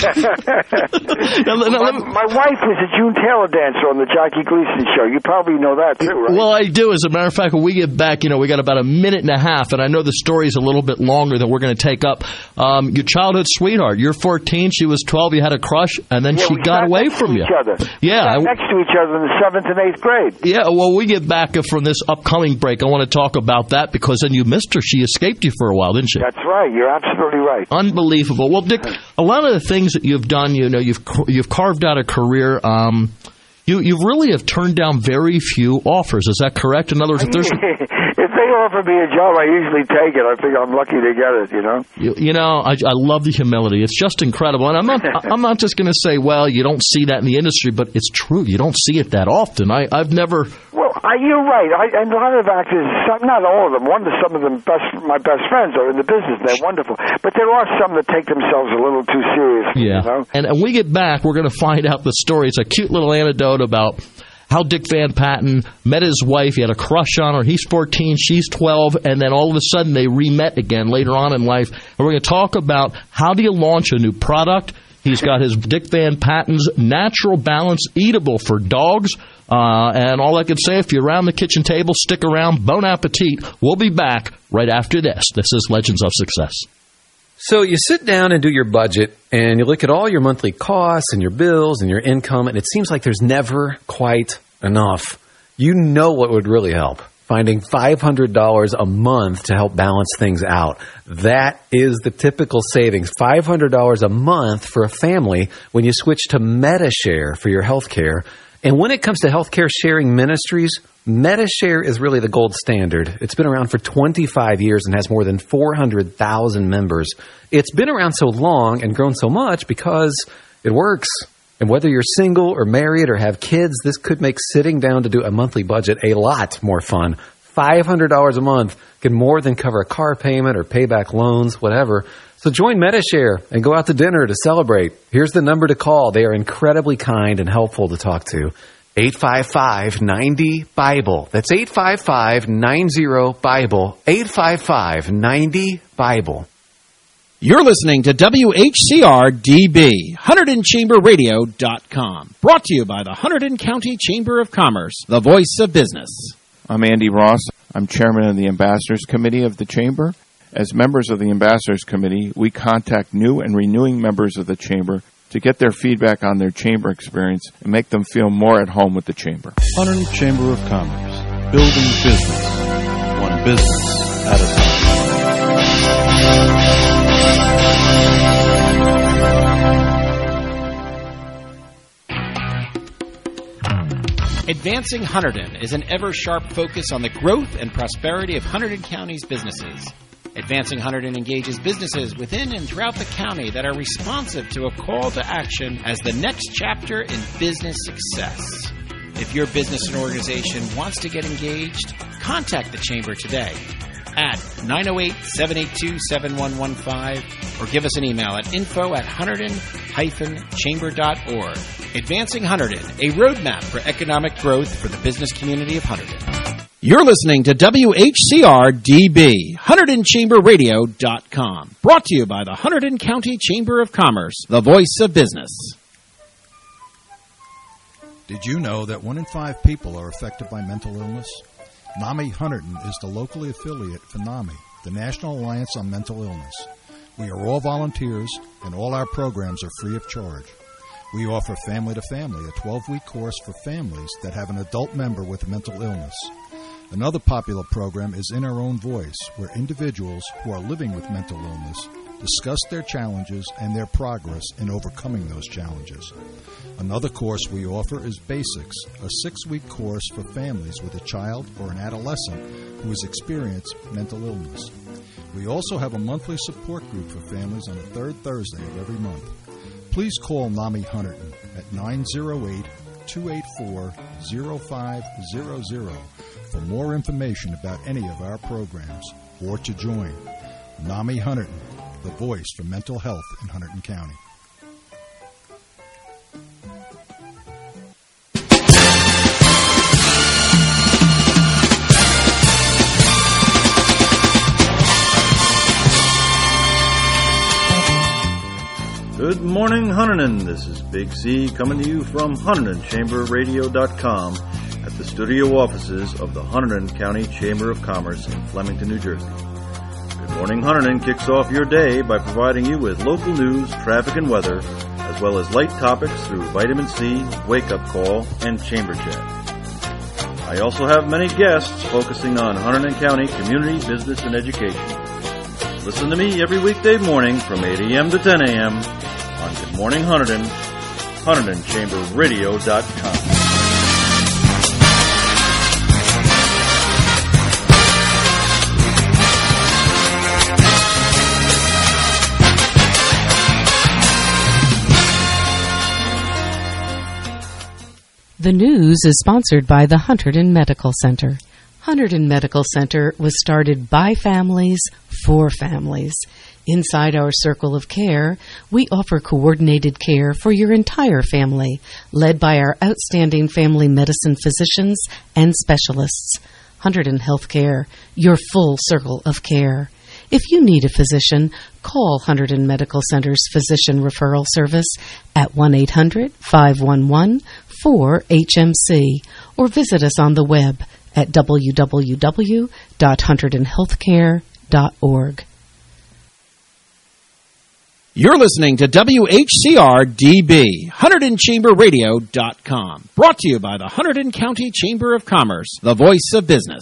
now, now, my, my wife was a June Taylor dancer on the Jackie Gleason show. You probably know that, too, right? Well, I do. As a matter of fact, when we get back, you know, we got about a minute and a half, and I know the story's a little bit long longer than we're going to take up. Um, your childhood sweetheart, you're fourteen, she was twelve, you had a crush, and then yeah, she got away from you. Each other. Yeah. We sat next to each other in the seventh and eighth grade. Yeah, well, we get back from this upcoming break. I want to talk about that because then you missed her. She escaped you for a while, didn't she? That's right. You're absolutely right. Unbelievable. Well, Dick, a lot of the things that you've done, you know, you've you've carved out a career. Um, you you really have turned down very few offers. Is that correct? In other words, if there's if they offer me a job, I usually take it. I think I'm lucky to get it. You know. You, you know, I, I love the humility. It's just incredible. And I'm not I'm not just going to say, well, you don't see that in the industry, but it's true. You don't see it that often. I I've never. Well, I, you're right. I, and a lot of actors, some, not all of them. One of some of them, best, my best friends are in the business. They're wonderful, but there are some that take themselves a little too seriously. Yeah. You know? And when we get back, we're going to find out the story. It's a cute little anecdote about how Dick Van Patten met his wife. He had a crush on her. He's fourteen, she's twelve, and then all of a sudden they re-met again later on in life. And we're going to talk about how do you launch a new product. He's got his Dick Van Patten's Natural Balance Eatable for dogs. Uh, and all I can say, if you're around the kitchen table, stick around. Bon appetit. We'll be back right after this. This is Legends of Success. So you sit down and do your budget, and you look at all your monthly costs and your bills and your income, and it seems like there's never quite enough. You know what would really help? Finding five hundred dollars a month to help balance things out. That is the typical savings. five hundred dollars a month for a family when you switch to Medi-Share for your health care. And when it comes to healthcare sharing ministries, Medi-Share is really the gold standard. It's been around for twenty-five years and has more than four hundred thousand members. It's been around so long and grown so much because it works. And whether you're single or married or have kids, this could make sitting down to do a monthly budget a lot more fun. five hundred dollars a month can more than cover a car payment or pay back loans, whatever. So join Medi-Share and go out to dinner to celebrate. Here's the number to call. They are incredibly kind and helpful to talk to. eight five five, nine zero, Bible. That's eight five five, nine zero, Bible. eight five five, nine zero, Bible. You're listening to W H C R D B, Hunterdon Chamber Radio dot com. Brought to you by the Hunterdon County Chamber of Commerce, the voice of business. I'm Andy Ross. I'm chairman of the Ambassadors Committee of the Chamber. As members of the Ambassadors Committee, we contact new and renewing members of the Chamber to get their feedback on their Chamber experience and make them feel more at home with the Chamber. Hunterdon Chamber of Commerce, building business, one business at a time. Advancing Hunterdon is an ever-sharp focus on the growth and prosperity of Hunterdon County's businesses. Advancing Hunterdon engages businesses within and throughout the county that are responsive to a call to action as the next chapter in business success. If your business and organization wants to get engaged, contact the Chamber today at nine oh eight, seven eight two, seven one one five or give us an email at info at hunterdon dash chamber dot org. Advancing Hunterdon, a roadmap for economic growth for the business community of Hunterdon. You're listening to W H C R D B, Hunterdon Chamber Radio dot com. Brought to you by the Hunterdon County Chamber of Commerce, the voice of business. Did you know that one in five people are affected by mental illness? NAMI Hunterdon is the locally affiliate for NAMI, the National Alliance on Mental Illness. We are all volunteers, and all our programs are free of charge. We offer Family to Family, a twelve-week course for families that have an adult member with mental illness. Another popular program is In Our Own Voice, where individuals who are living with mental illness discuss their challenges and their progress in overcoming those challenges. Another course we offer is Basics, a six-week course for families with a child or an adolescent who has experienced mental illness. We also have a monthly support group for families on the third Thursday of every month. Please call NAMI Hunterdon at nine oh eight, two eight four, oh five hundred for more information about any of our programs or to join. NAMI Hunterdon, the voice for mental health in Hunterdon County. Good morning, Hunterdon. This is Big C coming to you from Hunterdon Chamber Radio dot com at the studio offices of the Hunterdon County Chamber of Commerce in Flemington, New Jersey. Good Morning Hunterdon kicks off your day by providing you with local news, traffic, and weather, as well as light topics through Vitamin C, Wake Up Call, and Chamber Chat. I also have many guests focusing on Hunterdon County community, business, and education. Listen to me every weekday morning from eight a.m. to ten a.m. on Good Morning Hunterdon, Hunterdon Chamber Radio dot com. The news is sponsored by the Hunterdon Medical Center. Hunterdon Medical Center was started by families for families. Inside our circle of care, we offer coordinated care for your entire family, led by our outstanding family medicine physicians and specialists. Hunterdon Healthcare, your full circle of care. If you need a physician, call Hunterdon Medical Center's Physician Referral Service at one eight hundred, five one one, four H M C or visit us on the web at w w w dot hunterdon healthcare dot org. You're listening to W H C R D B, Hunterdon Chamber Radio dot com. Brought to you by the Hunterdon County Chamber of Commerce, the voice of business.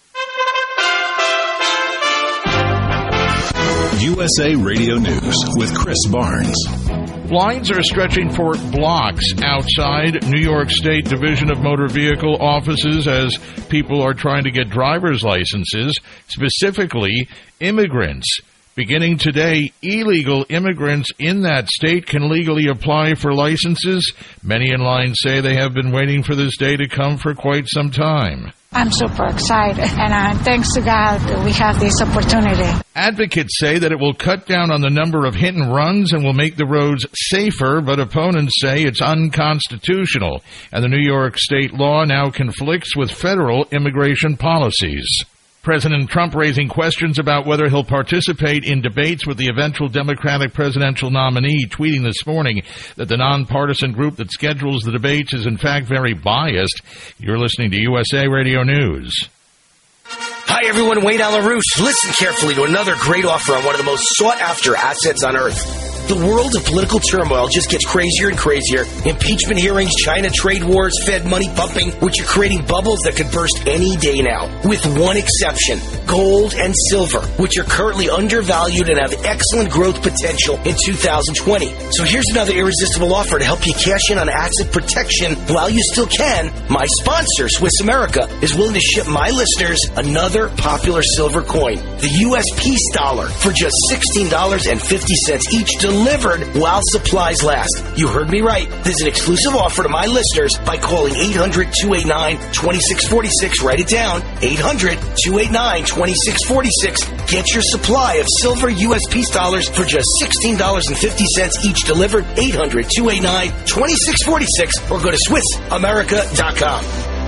U S A Radio News with Chris Barnes. Lines are stretching for blocks outside New York State Division of Motor Vehicle offices as people are trying to get driver's licenses, specifically immigrants. Beginning today, illegal immigrants in that state can legally apply for licenses. Many in line say they have been waiting for this day to come for quite some time. I'm super excited, and uh, thanks to God that we have this opportunity. Advocates say that it will cut down on the number of hit and runs and will make the roads safer, but opponents say it's unconstitutional, and the New York state law now conflicts with federal immigration policies. President Trump raising questions about whether he'll participate in debates with the eventual Democratic presidential nominee, tweeting this morning that the nonpartisan group that schedules the debates is in fact very biased. You're listening to U S A Radio News. Hi, everyone. Wayne Alarouche. Listen carefully to another great offer on one of the most sought-after assets on earth. The world of political turmoil just gets crazier and crazier. Impeachment hearings, China trade wars, Fed money pumping, which are creating bubbles that could burst any day now. With one exception, gold and silver, which are currently undervalued and have excellent growth potential in two thousand twenty. So here's another irresistible offer to help you cash in on asset protection while you still can. My sponsor, Swiss America, is willing to ship my listeners another popular silver coin, the U S Peace Dollar, for just sixteen dollars and fifty cents each, delivered while supplies last. You heard me right. This is an exclusive offer to my listeners by calling eight hundred, two eight nine, two six four six. Write it down. eight hundred, two eight nine, two six four six. Get your supply of silver U S Peace Dollars for just sixteen dollars and fifty cents each, delivered. eight hundred, two eight nine, two six four six or go to Swiss America dot com.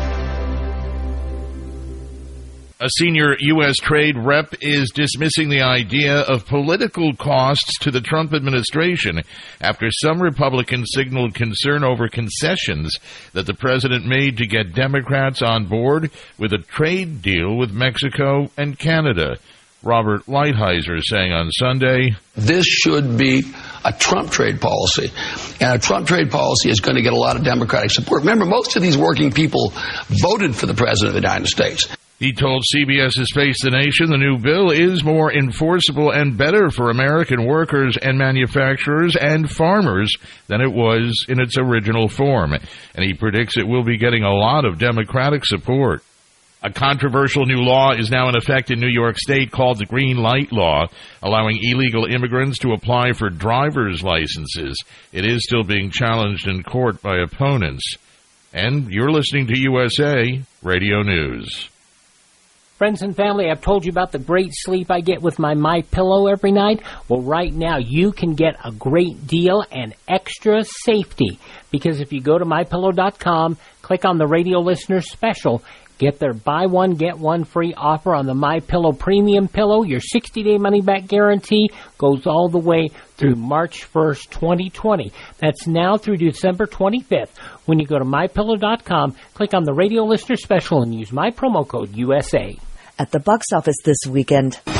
A senior U S trade rep is dismissing the idea of political costs to the Trump administration after some Republicans signaled concern over concessions that the president made to get Democrats on board with a trade deal with Mexico and Canada. Robert Lighthizer saying on Sunday, this should be a Trump trade policy, and a Trump trade policy is going to get a lot of Democratic support. Remember, most of these working people voted for the president of the United States. He told CBS's Face the Nation the new bill is more enforceable and better for American workers and manufacturers and farmers than it was in its original form, and he predicts it will be getting a lot of Democratic support. A controversial new law is now in effect in New York State called the Green Light Law, allowing illegal immigrants to apply for driver's licenses. It is still being challenged in court by opponents. And you're listening to U S A Radio News. Friends and family, I've told you about the great sleep I get with my MyPillow every night. Well, right now you can get a great deal and extra safety, because if you go to my pillow dot com, click on the radio listener special, get their buy one, get one free offer on the MyPillow Premium Pillow. Your sixty-day money-back guarantee goes all the way through March first, twenty twenty. That's now through December twenty-fifth. When you go to my pillow dot com, click on the radio listener special and use my promo code U S A. At the box office this weekend,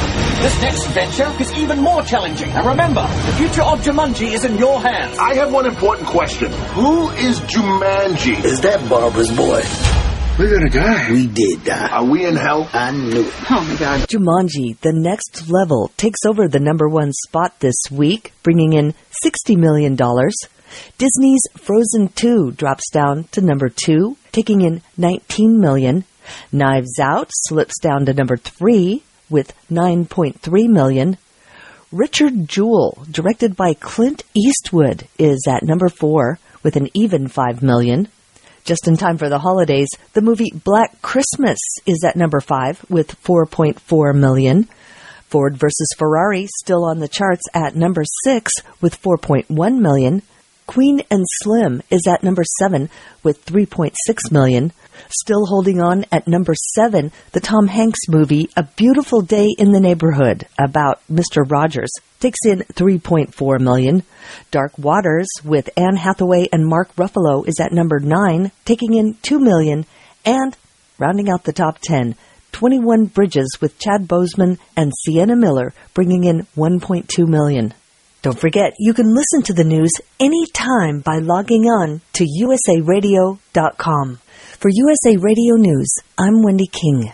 This next venture is even more challenging. And remember, the future of Jumanji is in your hands. I have one important question. Who is Jumanji? Is that Barbara's boy? We're gonna die. We did die. Are we in hell? I knew it. Oh, my God. Jumanji, The Next Level, takes over the number one spot this week, bringing in sixty million dollars. Disney's Frozen two drops down to number two, taking in nineteen million dollars. Knives Out slips down to number three with nine point three million dollars. Richard Jewell, directed by Clint Eastwood, is at number four with an even five million dollars. Just in time for the holidays, the movie Black Christmas is at number five with four point four million dollars. Ford versus Ferrari still on the charts at number six with four point one million dollars. Queen and Slim is at number seven with three point six million dollars. Still holding on at number seven, the Tom Hanks movie A Beautiful Day in the Neighborhood about Mister Rogers takes in three point four million dollars. Dark Waters with Anne Hathaway and Mark Ruffalo is at number nine, taking in two million dollars. And rounding out the top ten, twenty-one Bridges with Chad Boseman and Sienna Miller bringing in one point two million dollars. Don't forget, you can listen to the news anytime by logging on to U S A radio dot com. For U S A Radio News, I'm Wendy King.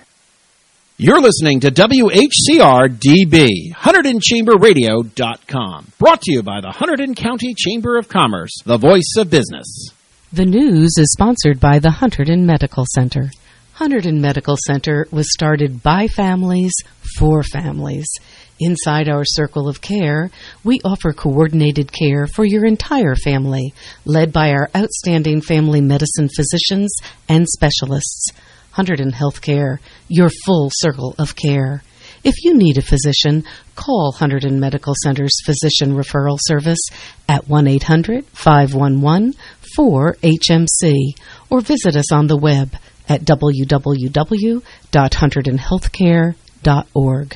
You're listening to W H C R D B, Hunterdon Chamber Radio dot com. Brought to you by the Hunterdon County Chamber of Commerce, the voice of business. The news is sponsored by the Hunterdon Medical Center. Hunterdon Medical Center was started by families for families. Inside our circle of care, we offer coordinated care for your entire family, led by our outstanding family medicine physicians and specialists. Hunterdon Healthcare, your full circle of care. If you need a physician, call Hunterdon Medical Center's Physician Referral Service at one eight hundred, five one one, four H M C or visit us on the web at w w w dot hunterdon healthcare dot org.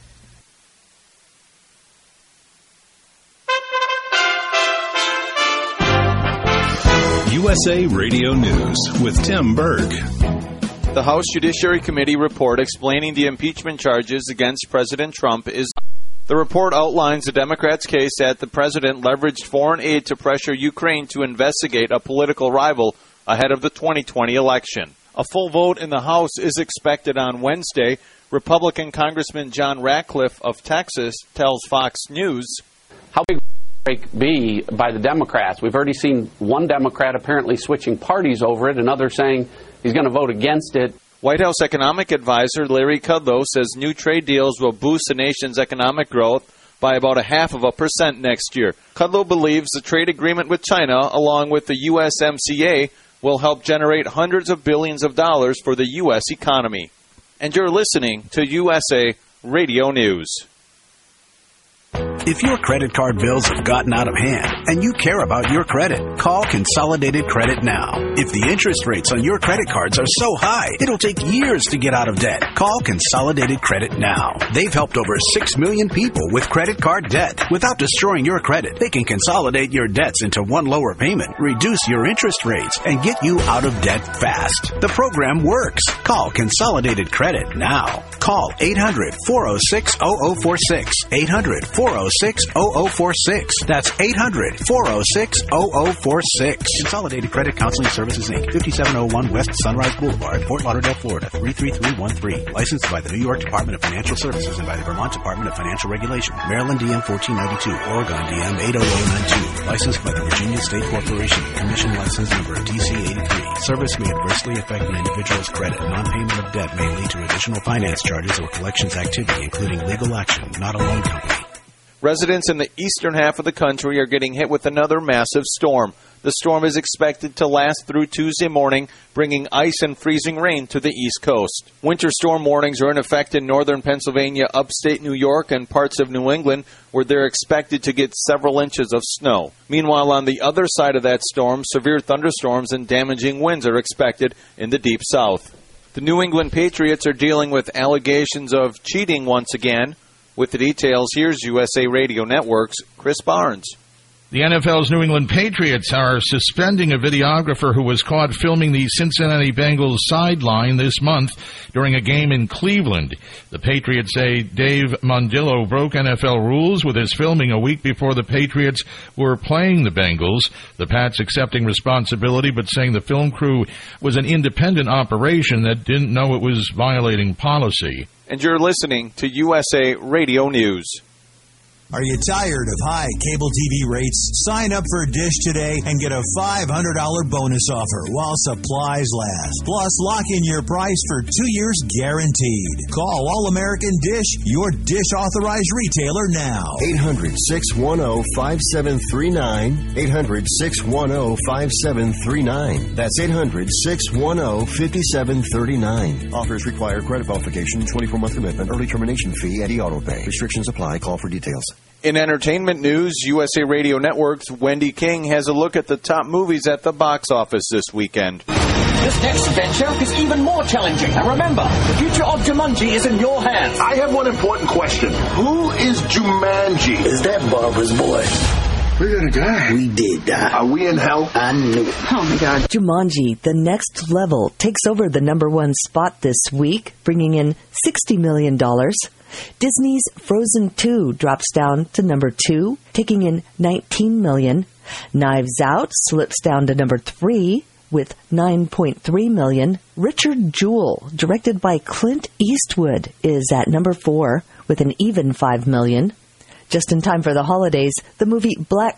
U S A Radio News with Tim Berg. The House Judiciary Committee report explaining the impeachment charges against President Trump is... The report outlines the Democrats' case that the president leveraged foreign aid to pressure Ukraine to investigate a political rival ahead of the twenty twenty election. A full vote in the House is expected on Wednesday. Republican Congressman John Ratcliffe of Texas tells Fox News, How big break be by the Democrats? We've already seen one Democrat apparently switching parties over it, another saying he's going to vote against it. White House economic advisor Larry Kudlow says new trade deals will boost the nation's economic growth by about a half of a percent next year. Kudlow believes the trade agreement with China, along with the U S M C A, will help generate hundreds of billions of dollars for the U S economy. And you're listening to U S A Radio News. If your credit card bills have gotten out of hand and you care about your credit, call Consolidated Credit now. If the interest rates on your credit cards are so high, it'll take years to get out of debt. Call Consolidated Credit now. They've helped over six million people with credit card debt. Without destroying your credit, they can consolidate your debts into one lower payment, reduce your interest rates, and get you out of debt fast. The program works. Call Consolidated Credit now. Call eight hundred, four oh six, oh oh four six. eight hundred, four oh six, oh oh four six. That's eight hundred, four oh six, oh oh four six. Consolidated Credit Counseling Services, Incorporated, fifty-seven oh one West Sunrise Boulevard, Fort Lauderdale, Florida, three three three one three. Licensed by the New York Department of Financial Services and by the Vermont Department of Financial Regulation. Maryland D M fourteen ninety-two, Oregon D M eight oh oh nine two. Licensed by the Virginia State Corporation. Commission license number D C eighty-three. Service may adversely affect an individual's credit. Non-payment of debt may lead to additional finance charges or collections activity, including legal action, not a loan company. Residents in the eastern half of the country are getting hit with another massive storm. The storm is expected to last through Tuesday morning, bringing ice and freezing rain to the East Coast. Winter storm warnings are in effect in northern Pennsylvania, upstate New York, and parts of New England, where they're expected to get several inches of snow. Meanwhile, on the other side of that storm, severe thunderstorms and damaging winds are expected in the Deep South. The New England Patriots are dealing with allegations of cheating once again. With the details, here's U S A Radio Network's Chris Barnes. The N F L's New England Patriots are suspending a videographer who was caught filming the Cincinnati Bengals sideline this month during a game in Cleveland. The Patriots say Dave Mondillo broke N F L rules with his filming a week before the Patriots were playing the Bengals. The Pats accepting responsibility but saying the film crew was an independent operation that didn't know it was violating policy. And you're listening to U S A Radio News. Are you tired of high cable T V rates? Sign up for Dish today and get a five hundred dollars bonus offer while supplies last. Plus, lock in your price for two years guaranteed. Call All-American Dish, your Dish authorized retailer now. eight hundred, six one zero, five seven three nine. eight hundred, six one zero, five seven three nine. That's eight hundred, six one zero, five seven three nine. Offers require credit verification, twenty-four month commitment, early termination fee, and e-auto pay. Restrictions apply. Call for details. In entertainment news, U S A Radio Network's Wendy King has a look at the top movies at the box office this weekend. This next adventure is even more challenging. And remember, the future of Jumanji is in your hands. I have one important question. Who is Jumanji? Is that Barbara's boy? We're gonna die. We did die. Are we in hell? I knew it. Oh, my God. Jumanji, The Next Level, takes over the number one spot this week, bringing in sixty million dollars. Disney's Frozen two drops down to number two, taking in nineteen million dollars. Knives Out slips down to number three with nine point three million dollars. Richard Jewell, directed by Clint Eastwood, is at number four with an even five million dollars. Just in time for the holidays, the movie Black